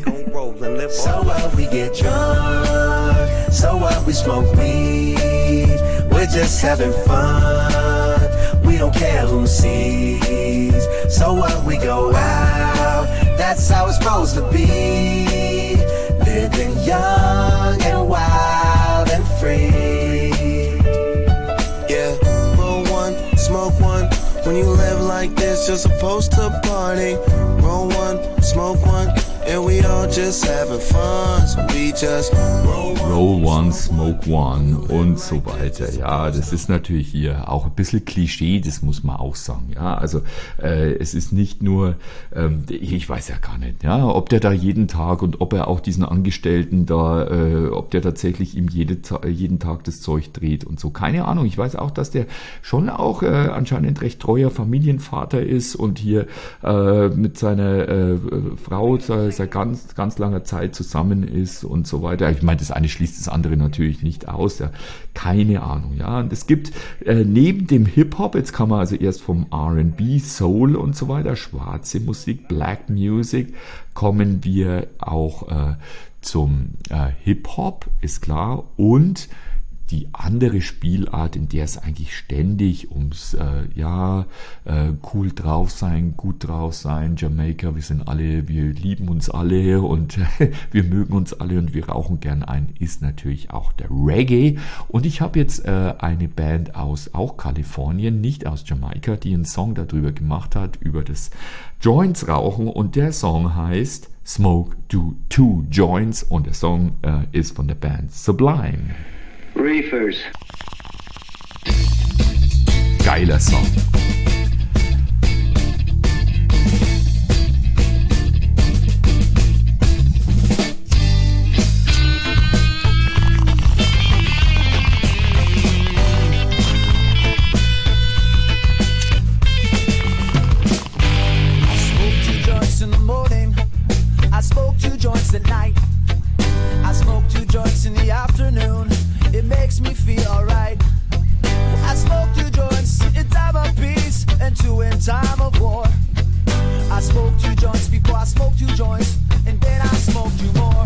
So what, we get drunk. So what, we smoke weed. We're just having fun. We don't care who sees. So what, we go out. That's how it's supposed to be. Living young and wild and free. Yeah, roll one, smoke one. When you live like this, you're supposed to party. Roll one, smoke one. And we all just having fun, so we just roll, roll one, smoke one und so weiter. Ja, das ist natürlich hier auch ein bisschen Klischee, das muss man auch sagen. Ja, also äh, es ist nicht nur, ähm, ich weiß ja gar nicht, ja, ob der da jeden Tag und ob er auch diesen Angestellten da, äh, ob der tatsächlich ihm jede, jeden Tag das Zeug dreht und so. Keine Ahnung. Ich weiß auch, dass der schon auch äh, anscheinend recht treuer Familienvater ist und hier äh, mit seiner äh, Frau seit ganz, ganz langer Zeit zusammen ist und so weiter. Ich meine, das eine schließt das andere natürlich nicht aus. Ja. Keine Ahnung, ja. Und es gibt äh, neben dem Hip-Hop, jetzt kann man also erst vom R and B, Soul und so weiter, schwarze Musik, Black Music, kommen wir auch äh, zum äh, Hip-Hop, ist klar. Und die andere Spielart, in der es eigentlich ständig ums, äh, ja, äh, cool drauf sein, gut drauf sein, Jamaika, wir sind alle, wir lieben uns alle und wir mögen uns alle und wir rauchen gern ein, ist natürlich auch der Reggae. Und ich habe jetzt äh, eine Band aus auch Kalifornien, nicht aus Jamaika, die einen Song darüber gemacht hat, über das Joints rauchen, und der Song heißt Smoke to Two Joints und der Song äh, ist von der Band Sublime. Reefers. Geiler Song. I smoke two joints at night. I smoke two joints in the afternoon. It makes me feel alright. I smoke two joints in time of peace and two in time of war. I smoke two joints before I smoke two joints, and then I smoke two more.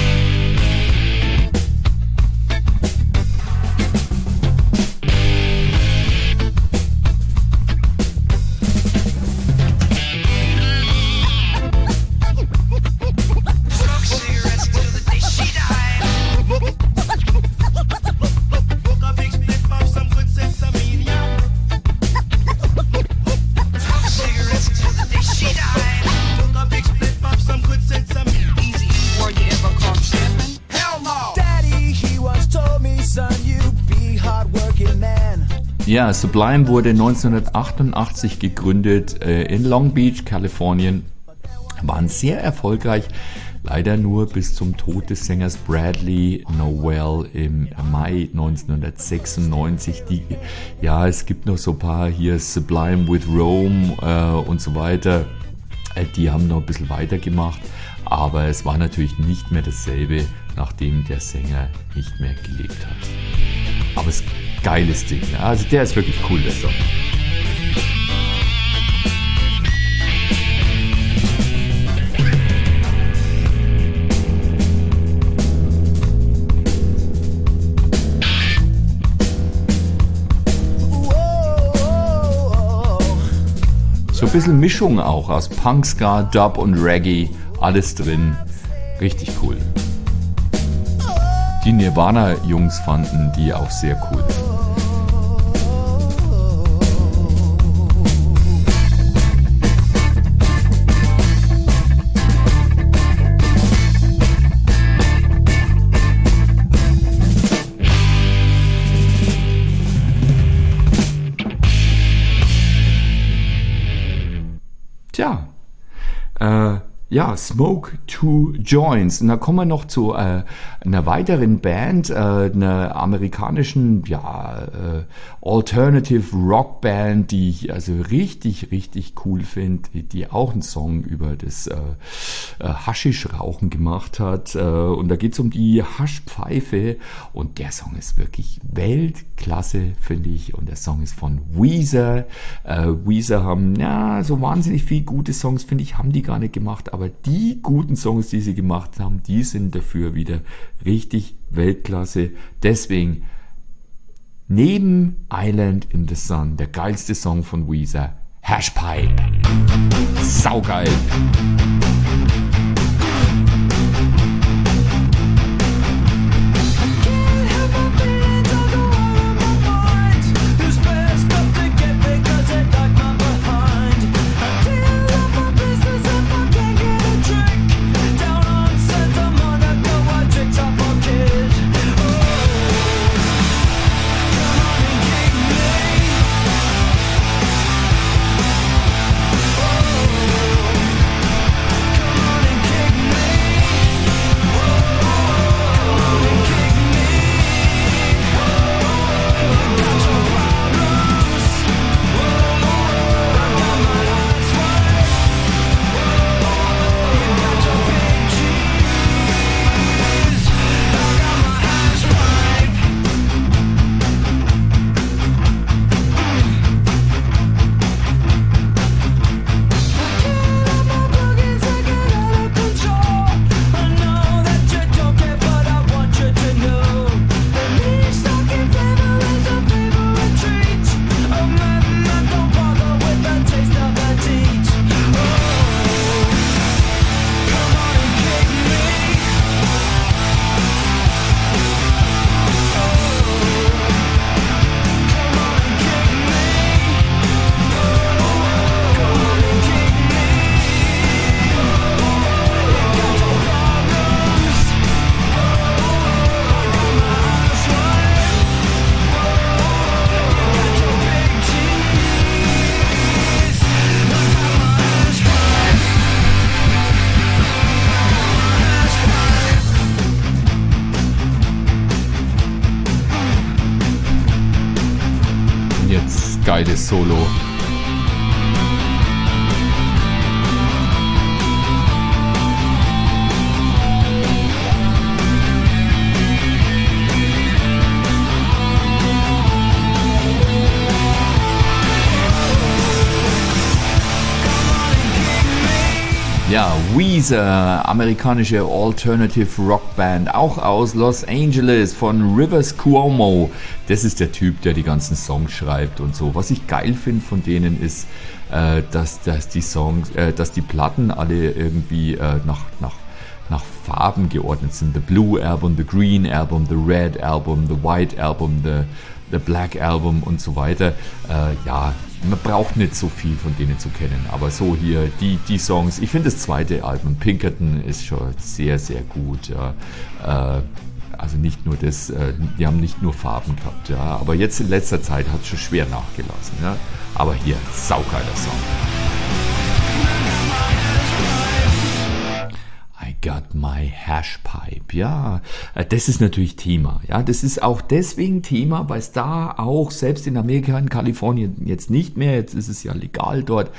Ja, Sublime wurde neunzehnhundertachtundachtzig gegründet äh, in Long Beach, Kalifornien. Waren sehr erfolgreich, leider nur bis zum Tod des Sängers Bradley Nowell im Mai neunzehnhundertsechsundneunzig. Die, ja, es gibt noch so ein paar hier, Sublime with Rome äh, und so weiter. Äh, die haben noch ein bisschen weitergemacht, aber es war natürlich nicht mehr dasselbe, nachdem der Sänger nicht mehr gelebt hat. Aber es ist ein geiles Ding, ja? Also der ist wirklich cool, der Song. So ein bisschen Mischung auch aus Punk, Ska, Dub und Reggae, alles drin. Richtig cool. Die Nirvana-Jungs fanden die auch sehr cool. Tja, äh, ja, Smoke Two Joints. Und da kommen wir noch zu äh, einer weiteren Band, äh, einer amerikanischen, ja, äh, Alternative Rock Band, die ich also richtig, richtig cool finde, die auch einen Song über das äh, äh, Haschischrauchen gemacht hat. Äh, und da geht es um die Haschpfeife. Und der Song ist wirklich Weltklasse, finde ich. Und der Song ist von Weezer. Äh, Weezer haben, ja, so wahnsinnig viele gute Songs, finde ich, haben die gar nicht gemacht. Aber die guten Songs, die sie gemacht haben, die sind dafür wieder richtig Weltklasse. Deswegen neben Island in the Sun, der geilste Song von Weezer, Hashpipe. Saugeil. Und jetzt geiles Solo. Ja, Weezer, amerikanische Alternative Rock Band, auch aus Los Angeles von Rivers Cuomo. Das ist der Typ, der die ganzen Songs schreibt und so. Was ich geil finde von denen ist, äh, dass, dass die Songs, äh, dass die Platten alle irgendwie äh, nach, nach, nach Farben geordnet sind. The Blue Album, the Green Album, the Red Album, the White Album, the, the Black Album und so weiter. Äh, ja, man braucht nicht so viel von denen zu kennen, aber so hier, die, die Songs, ich finde das zweite Album, Pinkerton, ist schon sehr, sehr gut, ja. Äh, also nicht nur das, äh, die haben nicht nur Farben gehabt, ja, aber jetzt in letzter Zeit hat es schon schwer nachgelassen, ja. Aber hier, saugeiler Song. I got my hash pipe. Ja, das ist natürlich Thema. Ja, das ist auch deswegen Thema, weil es da auch selbst in Amerika, in Kalifornien jetzt nicht mehr, jetzt ist es ja legal dort,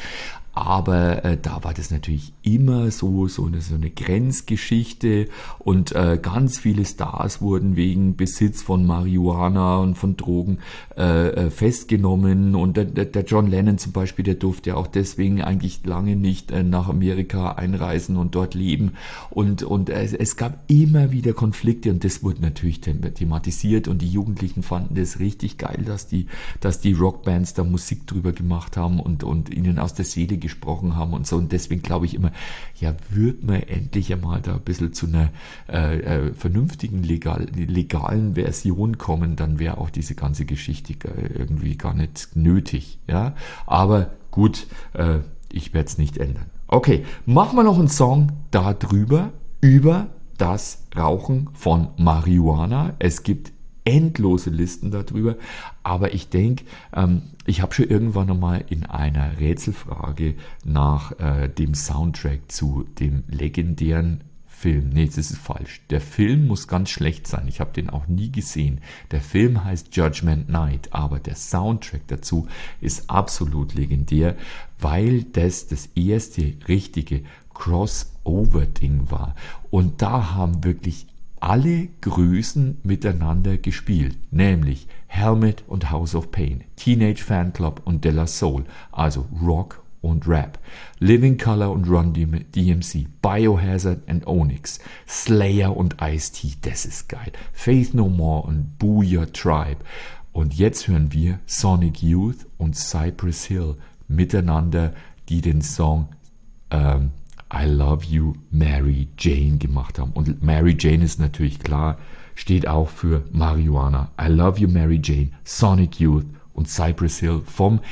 aber äh, da war das natürlich immer so, so eine, so eine Grenzgeschichte und äh, ganz viele Stars wurden wegen Besitz von Marihuana und von Drogen äh, festgenommen und der, der John Lennon zum Beispiel, der durfte ja auch deswegen eigentlich lange nicht äh, nach Amerika einreisen und dort leben und, und äh, es gab immer wieder Konflikte und das wurde natürlich thematisiert und die Jugendlichen fanden das richtig geil, dass die, dass die Rockbands da Musik drüber gemacht haben und, und ihnen aus der Seele gesprochen haben und so und deswegen glaube ich immer, ja, wird man endlich einmal da ein bisschen zu einer äh, äh, vernünftigen legal, legalen Version kommen, dann wäre auch diese ganze Geschichte irgendwie gar nicht nötig, ja, aber gut, äh, ich werde es nicht ändern. Okay, machen wir noch einen Song da drüber, über das Rauchen von Marihuana. Es gibt endlose Listen darüber, aber ich denke, ähm, ich habe schon irgendwann einmal in einer Rätselfrage nach äh, dem Soundtrack zu dem legendären Film, nee, das ist falsch, der Film muss ganz schlecht sein, ich habe den auch nie gesehen, der Film heißt Judgment Night, aber der Soundtrack dazu ist absolut legendär, weil das das erste richtige Crossover-Ding war und da haben wirklich alle Größen miteinander gespielt, nämlich Helmet und House of Pain, Teenage Fanclub und De La Soul, also Rock und Rap, Living Colour und Run D M C, Biohazard und Onyx, Slayer und Ice-T, das ist geil, Faith No More und Booyah Tribe. Und jetzt hören wir Sonic Youth und Cypress Hill miteinander, die den Song ähm, I Love You, Mary Jane gemacht haben. Und Mary Jane ist natürlich klar, steht auch für Marihuana. I Love You, Mary Jane, Sonic Youth und Cypress Hill vom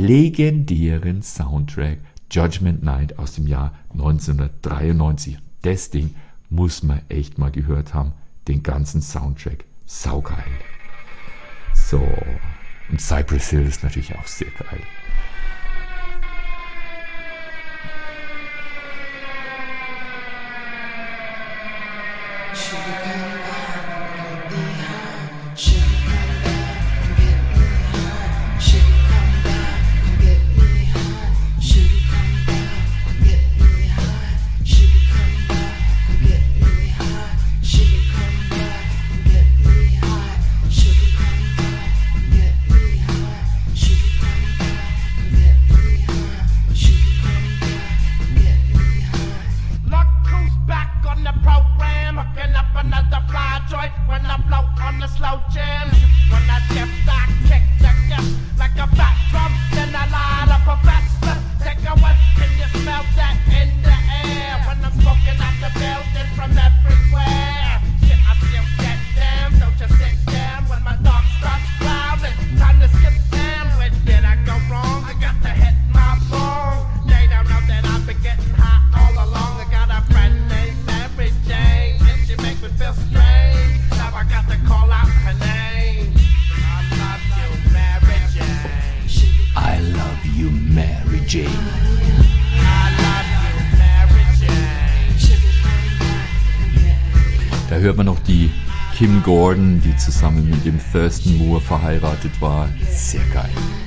legendären Soundtrack Judgment Night aus dem Jahr neunzehnhundertdreiundneunzig. Das Ding muss man echt mal gehört haben, den ganzen Soundtrack. Saugeil. So, und Cypress Hill ist natürlich auch sehr geil. Hört man noch die Kim Gordon, die zusammen mit dem Thurston Moore verheiratet war. Sehr geil.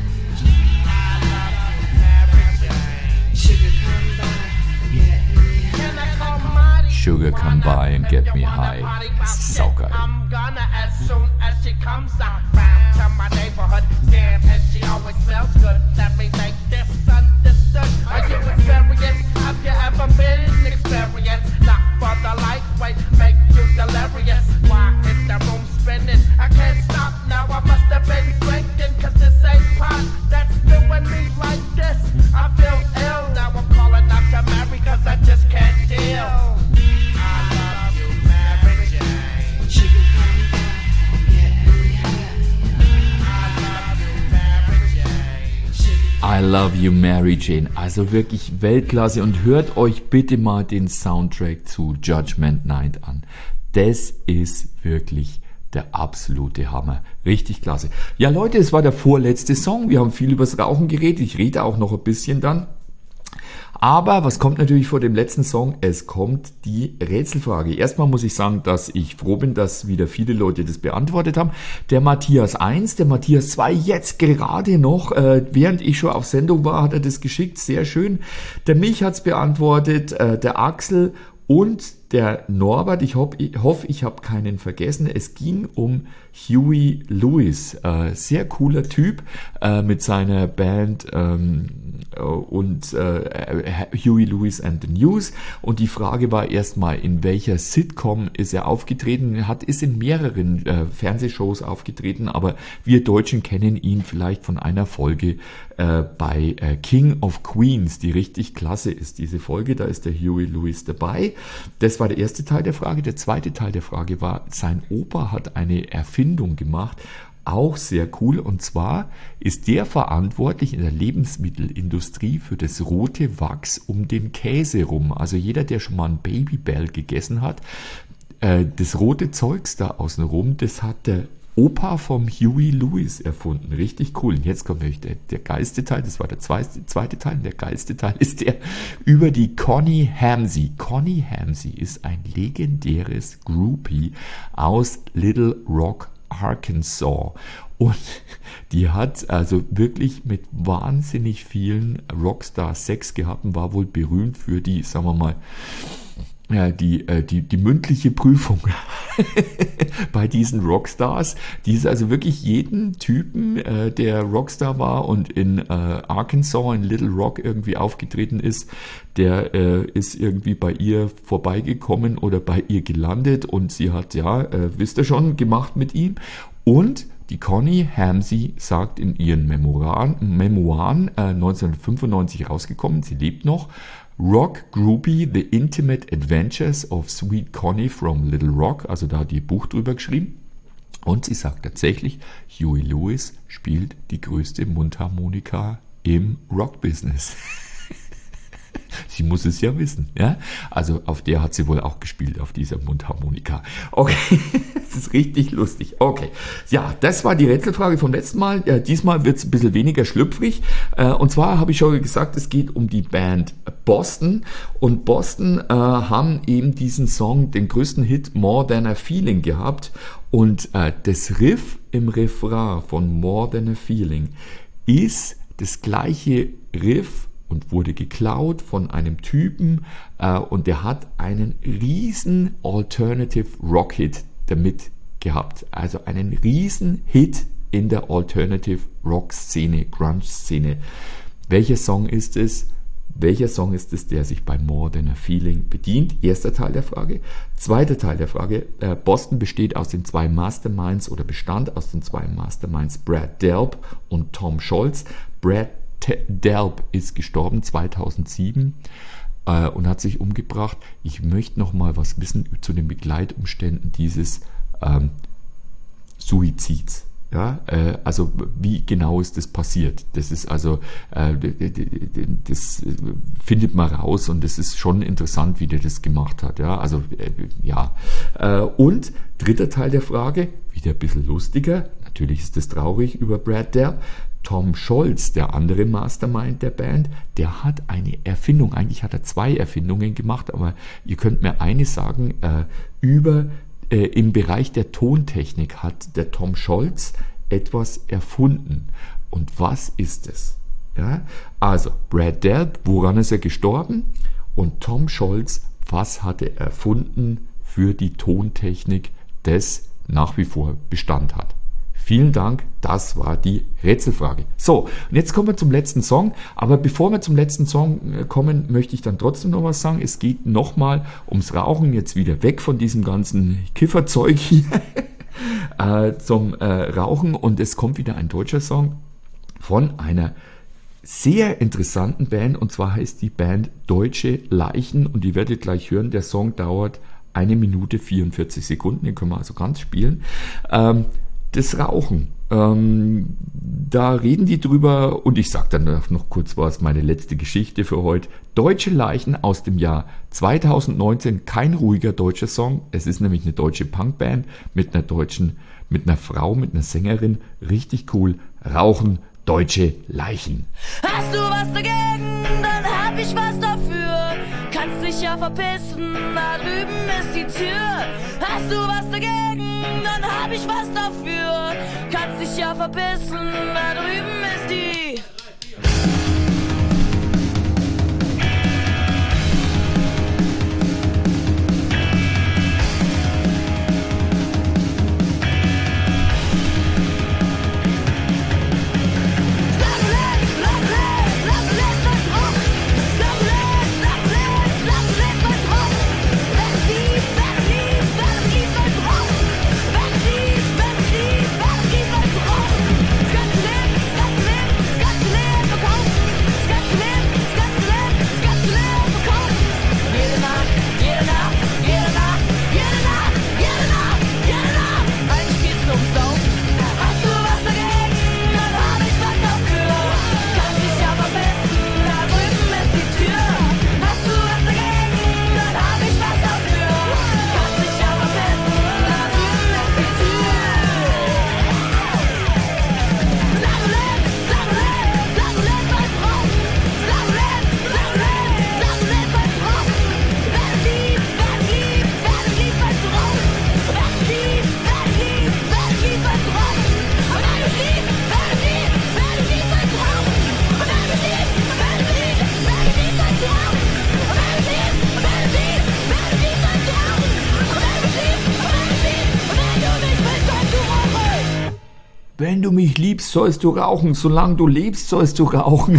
come by and get me high. Das ist saugeil. I'm gonna as soon as she comes around to my neighborhood. Damn, and she always smells good. Let me make this understood. Are you experienced? Have you ever been experienced? Not for the lightweight, make you delirious. Why is the room spinning? I can't stop now. I must have been drinking, cause this ain't pot that's doing me like this. I feel ill now. I'm calling out to Mary, cause I just can't deal. I love you, Mary Jane. She can come back, get me high. I love you, Mary Jane. I love you, Mary Jane. Also wirklich Weltklasse. Und hört euch bitte mal den Soundtrack zu Judgment Night an. Das ist wirklich der absolute Hammer. Richtig klasse. Ja Leute, es war der vorletzte Song. Wir haben viel übers Rauchen geredet. Ich rede auch noch ein bisschen dann. Aber was kommt natürlich vor dem letzten Song? Es kommt die Rätselfrage. Erstmal muss ich sagen, dass ich froh bin, dass wieder viele Leute das beantwortet haben. Der Matthias eins, der Matthias zwei, jetzt gerade noch, äh, während ich schon auf Sendung war, hat er das geschickt. Sehr schön. Der Mich hat's beantwortet, äh, der Axel und der Norbert. Ich hoffe, ich, hoff, ich habe keinen vergessen. Es ging um Huey Lewis. Äh, sehr cooler Typ äh, mit seiner Band ähm, und äh, Huey Lewis and the News. Und die Frage war erstmal, in welcher Sitcom ist er aufgetreten? Er hat, ist in mehreren äh, Fernsehshows aufgetreten, aber wir Deutschen kennen ihn vielleicht von einer Folge äh, bei äh, King of Queens, die richtig klasse ist, diese Folge. Da ist der Huey Lewis dabei. Das war der erste Teil der Frage. Der zweite Teil der Frage war, sein Opa hat eine Erfindung gemacht, auch sehr cool, und zwar ist der verantwortlich in der Lebensmittelindustrie für das rote Wachs um den Käse rum. Also jeder, der schon mal ein Babybel gegessen hat, äh, das rote Zeugs da außen rum, das hat der Opa vom Huey Lewis erfunden. Richtig cool. Und jetzt kommt nämlich der, der geilste Teil, das war der zweite, zweite Teil, und der geilste Teil ist der über die Connie Hamzy. Connie Hamzy ist ein legendäres Groupie aus Little Rock, Arkansas. Und die hat also wirklich mit wahnsinnig vielen Rockstars Sex gehabt und war wohl berühmt für die, sagen wir mal, ja, die, äh, die, die mündliche Prüfung bei diesen Rockstars, die ist also wirklich jeden Typen, äh, der Rockstar war und in äh, Arkansas, in Little Rock irgendwie aufgetreten ist, der äh, ist irgendwie bei ihr vorbeigekommen oder bei ihr gelandet, und sie hat, ja, äh, wisst ihr schon, gemacht mit ihm. Und die Connie Hamzy sagt in ihren Memoiren, Memoiren äh, neunzehnhundertfünfundneunzig rausgekommen, sie lebt noch, Rock Groupie, The Intimate Adventures of Sweet Connie from Little Rock, also da hat die Buch drüber geschrieben. Und sie sagt tatsächlich, Huey Lewis spielt die größte Mundharmonika im Rock-Business. Sie muss es ja wissen, ja. Also auf der hat sie wohl auch gespielt, auf dieser Mundharmonika. Okay, das ist richtig lustig. Okay, ja, das war die Rätselfrage vom letzten Mal. Ja, diesmal wird es ein bisschen weniger schlüpfrig. Äh, und zwar habe ich schon gesagt, es geht um die Band Boston. Und Boston äh, haben eben diesen Song, den größten Hit More Than a Feeling gehabt. Und äh, das Riff im Refrain von More Than a Feeling ist das gleiche Riff und wurde geklaut von einem Typen, äh, und der hat einen riesen Alternative Rock Hit damit gehabt. Also einen riesen Hit in der Alternative Rock Szene, Grunge Szene. Welcher Song ist es? Welcher Song ist es, der sich bei More Than a Feeling bedient? Erster Teil der Frage. Zweiter Teil der Frage. Äh, Boston besteht aus den zwei Masterminds oder bestand aus den zwei Masterminds Brad Delp und Tom Scholz. Brad Delp ist gestorben zweitausendsieben äh, und hat sich umgebracht. Ich möchte noch mal was wissen zu den Begleitumständen dieses ähm, Suizids. Ja, äh, also wie genau ist das passiert? Das ist also, äh, das findet man raus, und das ist schon interessant, wie der das gemacht hat. Ja, also äh, ja. Äh, und dritter Teil der Frage, wieder ein bisschen lustiger. Natürlich ist das traurig über Brad Delp. Tom Scholz, der andere Mastermind der Band, der hat eine Erfindung, eigentlich hat er zwei Erfindungen gemacht, aber ihr könnt mir eine sagen, äh, über, äh, im Bereich der Tontechnik hat der Tom Scholz etwas erfunden. Und was ist es? Ja? Also, Brad Delp, woran ist er gestorben? Und Tom Scholz, was hat er erfunden für die Tontechnik, das nach wie vor Bestand hat? Vielen Dank, das war die Rätselfrage. So, und jetzt kommen wir zum letzten Song. Aber bevor wir zum letzten Song kommen, möchte ich dann trotzdem noch was sagen. Es geht nochmal ums Rauchen, jetzt wieder weg von diesem ganzen Kifferzeug hier äh, zum äh, Rauchen. Und es kommt wieder ein deutscher Song von einer sehr interessanten Band. Und zwar heißt die Band Deutsche Leichen. Und ihr werdet gleich hören, der Song dauert eine Minute vierundvierzig Sekunden. Den können wir also ganz spielen. Ähm, Das Rauchen, ähm, da reden die drüber und ich sage dann noch kurz was, meine letzte Geschichte für heute. Deutsche Leichen aus dem Jahr zweitausendneunzehn, kein ruhiger deutscher Song. Es ist nämlich eine deutsche Punkband mit einer deutschen, mit einer Frau, mit einer Sängerin. Richtig cool. Rauchen, Deutsche Leichen. Hast du was dagegen, dann hab ich was dafür. Kannst dich ja verpissen, da drüben ist die Tür. Hast du was dagegen, dann hab ich was dafür. Kannst dich ja verpissen, da drüben ist die... Wenn du mich liebst, sollst du rauchen. Solange du lebst, sollst du rauchen.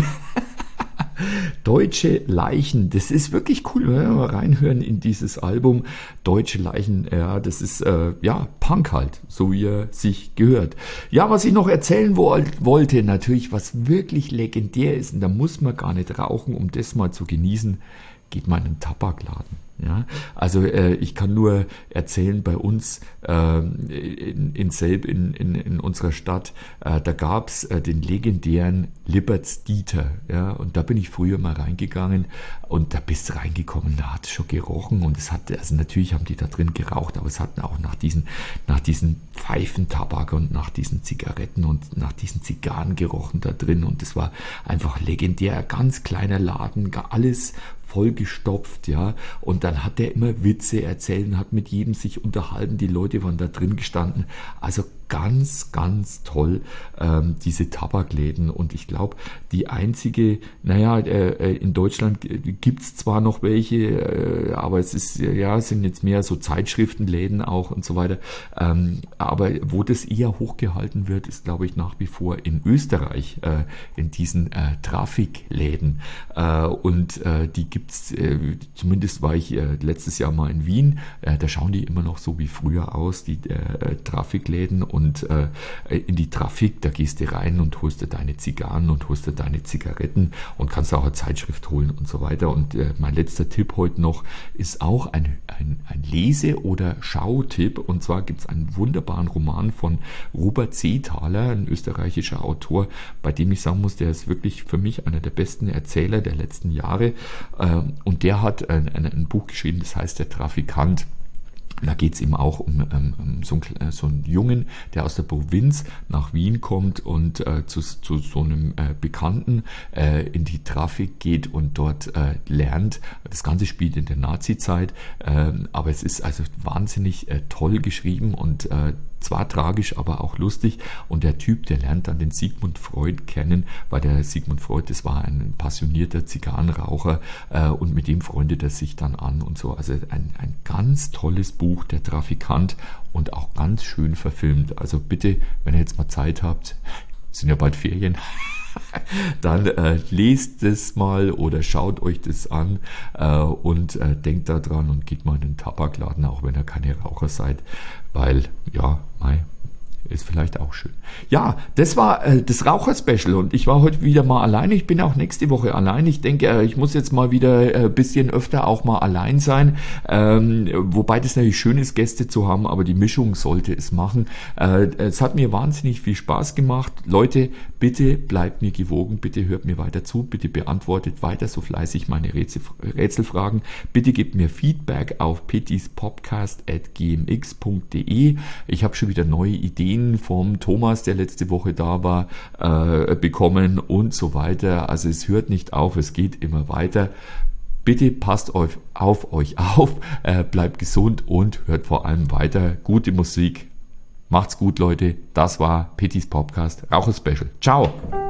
Deutsche Leichen, das ist wirklich cool, wenn wir mal reinhören in dieses Album. Deutsche Leichen, ja, das ist äh, ja Punk halt, so wie er sich gehört. Ja, was ich noch erzählen wo, wollte, natürlich, was wirklich legendär ist, und da muss man gar nicht rauchen, um das mal zu genießen, geht mal in einen Tabakladen. Ja, also äh, ich kann nur erzählen, bei uns äh, in, in Selb, in, in, in unserer Stadt, äh, da gab's äh, den legendären Liberts Dieter, ja, und da bin ich früher mal reingegangen und da bist du reingekommen, da hat es schon gerochen und es hat, also natürlich haben die da drin geraucht, aber es hatten auch nach diesen, nach diesen Pfeifentabak und nach diesen Zigaretten und nach diesen Zigarren gerochen da drin und es war einfach legendär, ganz kleiner Laden, alles vollgestopft, ja, und dann hat er immer Witze erzählt, hat mit jedem sich unterhalten, die Leute waren da drin gestanden, also ganz, ganz toll, ähm, diese Tabakläden und ich glaube, die einzige, naja, äh, in Deutschland gibt's zwar noch welche, äh, aber es ist, ja, es sind jetzt mehr so Zeitschriftenläden auch und so weiter, ähm, aber wo das eher hochgehalten wird, ist, glaube ich, nach wie vor in Österreich, äh, in diesen äh, Trafikläden äh, und äh, die gibt's, äh, zumindest war ich äh, letztes Jahr mal in Wien, äh, da schauen die immer noch so wie früher aus, die äh, Trafikläden und äh, in die Trafik, da gehst du rein und holst dir deine Zigarren und holst dir deine Zigaretten und kannst auch eine Zeitschrift holen und so weiter. Und äh, mein letzter Tipp heute noch ist auch ein, ein, ein Lese- oder Schautipp. Und zwar gibt es einen wunderbaren Roman von Robert Seethaler, ein österreichischer Autor, bei dem ich sagen muss, der ist wirklich für mich einer der besten Erzähler der letzten Jahre. Äh, und der hat ein, ein, ein Buch geschrieben, das heißt Der Trafikant. Da geht es eben auch um, um, um so, einen, so einen Jungen, der aus der Provinz nach Wien kommt und äh, zu, zu so einem äh, Bekannten äh, in die Trafik geht und dort äh, lernt. Das Ganze spielt in der Nazi-Zeit, äh, aber es ist also wahnsinnig äh, toll geschrieben und äh, zwar tragisch, aber auch lustig. Und der Typ, der lernt dann den Sigmund Freud kennen, weil der Sigmund Freud, das war ein passionierter Zigarrenraucher äh, und mit dem freundet er sich dann an und so. Also ein, ein ganz tolles Buch, Der Trafikant, und auch ganz schön verfilmt. Also bitte, wenn ihr jetzt mal Zeit habt, sind ja bald Ferien, dann äh, lest es mal oder schaut euch das an äh, und äh, denkt da dran und geht mal in den Tabakladen, auch wenn ihr keine Raucher seid, weil, ja, mei, ist vielleicht auch schön. Ja, das war äh, das Raucher-Special und ich war heute wieder mal alleine. Ich bin auch nächste Woche allein. Ich denke, äh, ich muss jetzt mal wieder ein äh, bisschen öfter auch mal allein sein. Ähm, wobei das natürlich schön ist, Gäste zu haben, aber die Mischung sollte es machen. Äh, es hat mir wahnsinnig viel Spaß gemacht. Leute, bitte bleibt mir gewogen. Bitte hört mir weiter zu. Bitte beantwortet weiter so fleißig meine Rätsel, Rätselfragen. Bitte gebt mir Feedback auf pettispodcast at g m x punkt d e. Ich habe schon wieder neue Ideen vom Thomas, der letzte Woche da war, äh, bekommen und so weiter. Also es hört nicht auf, es geht immer weiter. Bitte passt auf, auf euch auf, äh, bleibt gesund und hört vor allem weiter gute Musik. Macht's gut, Leute. Das war Pettis Podcast Raucher Special. Ciao!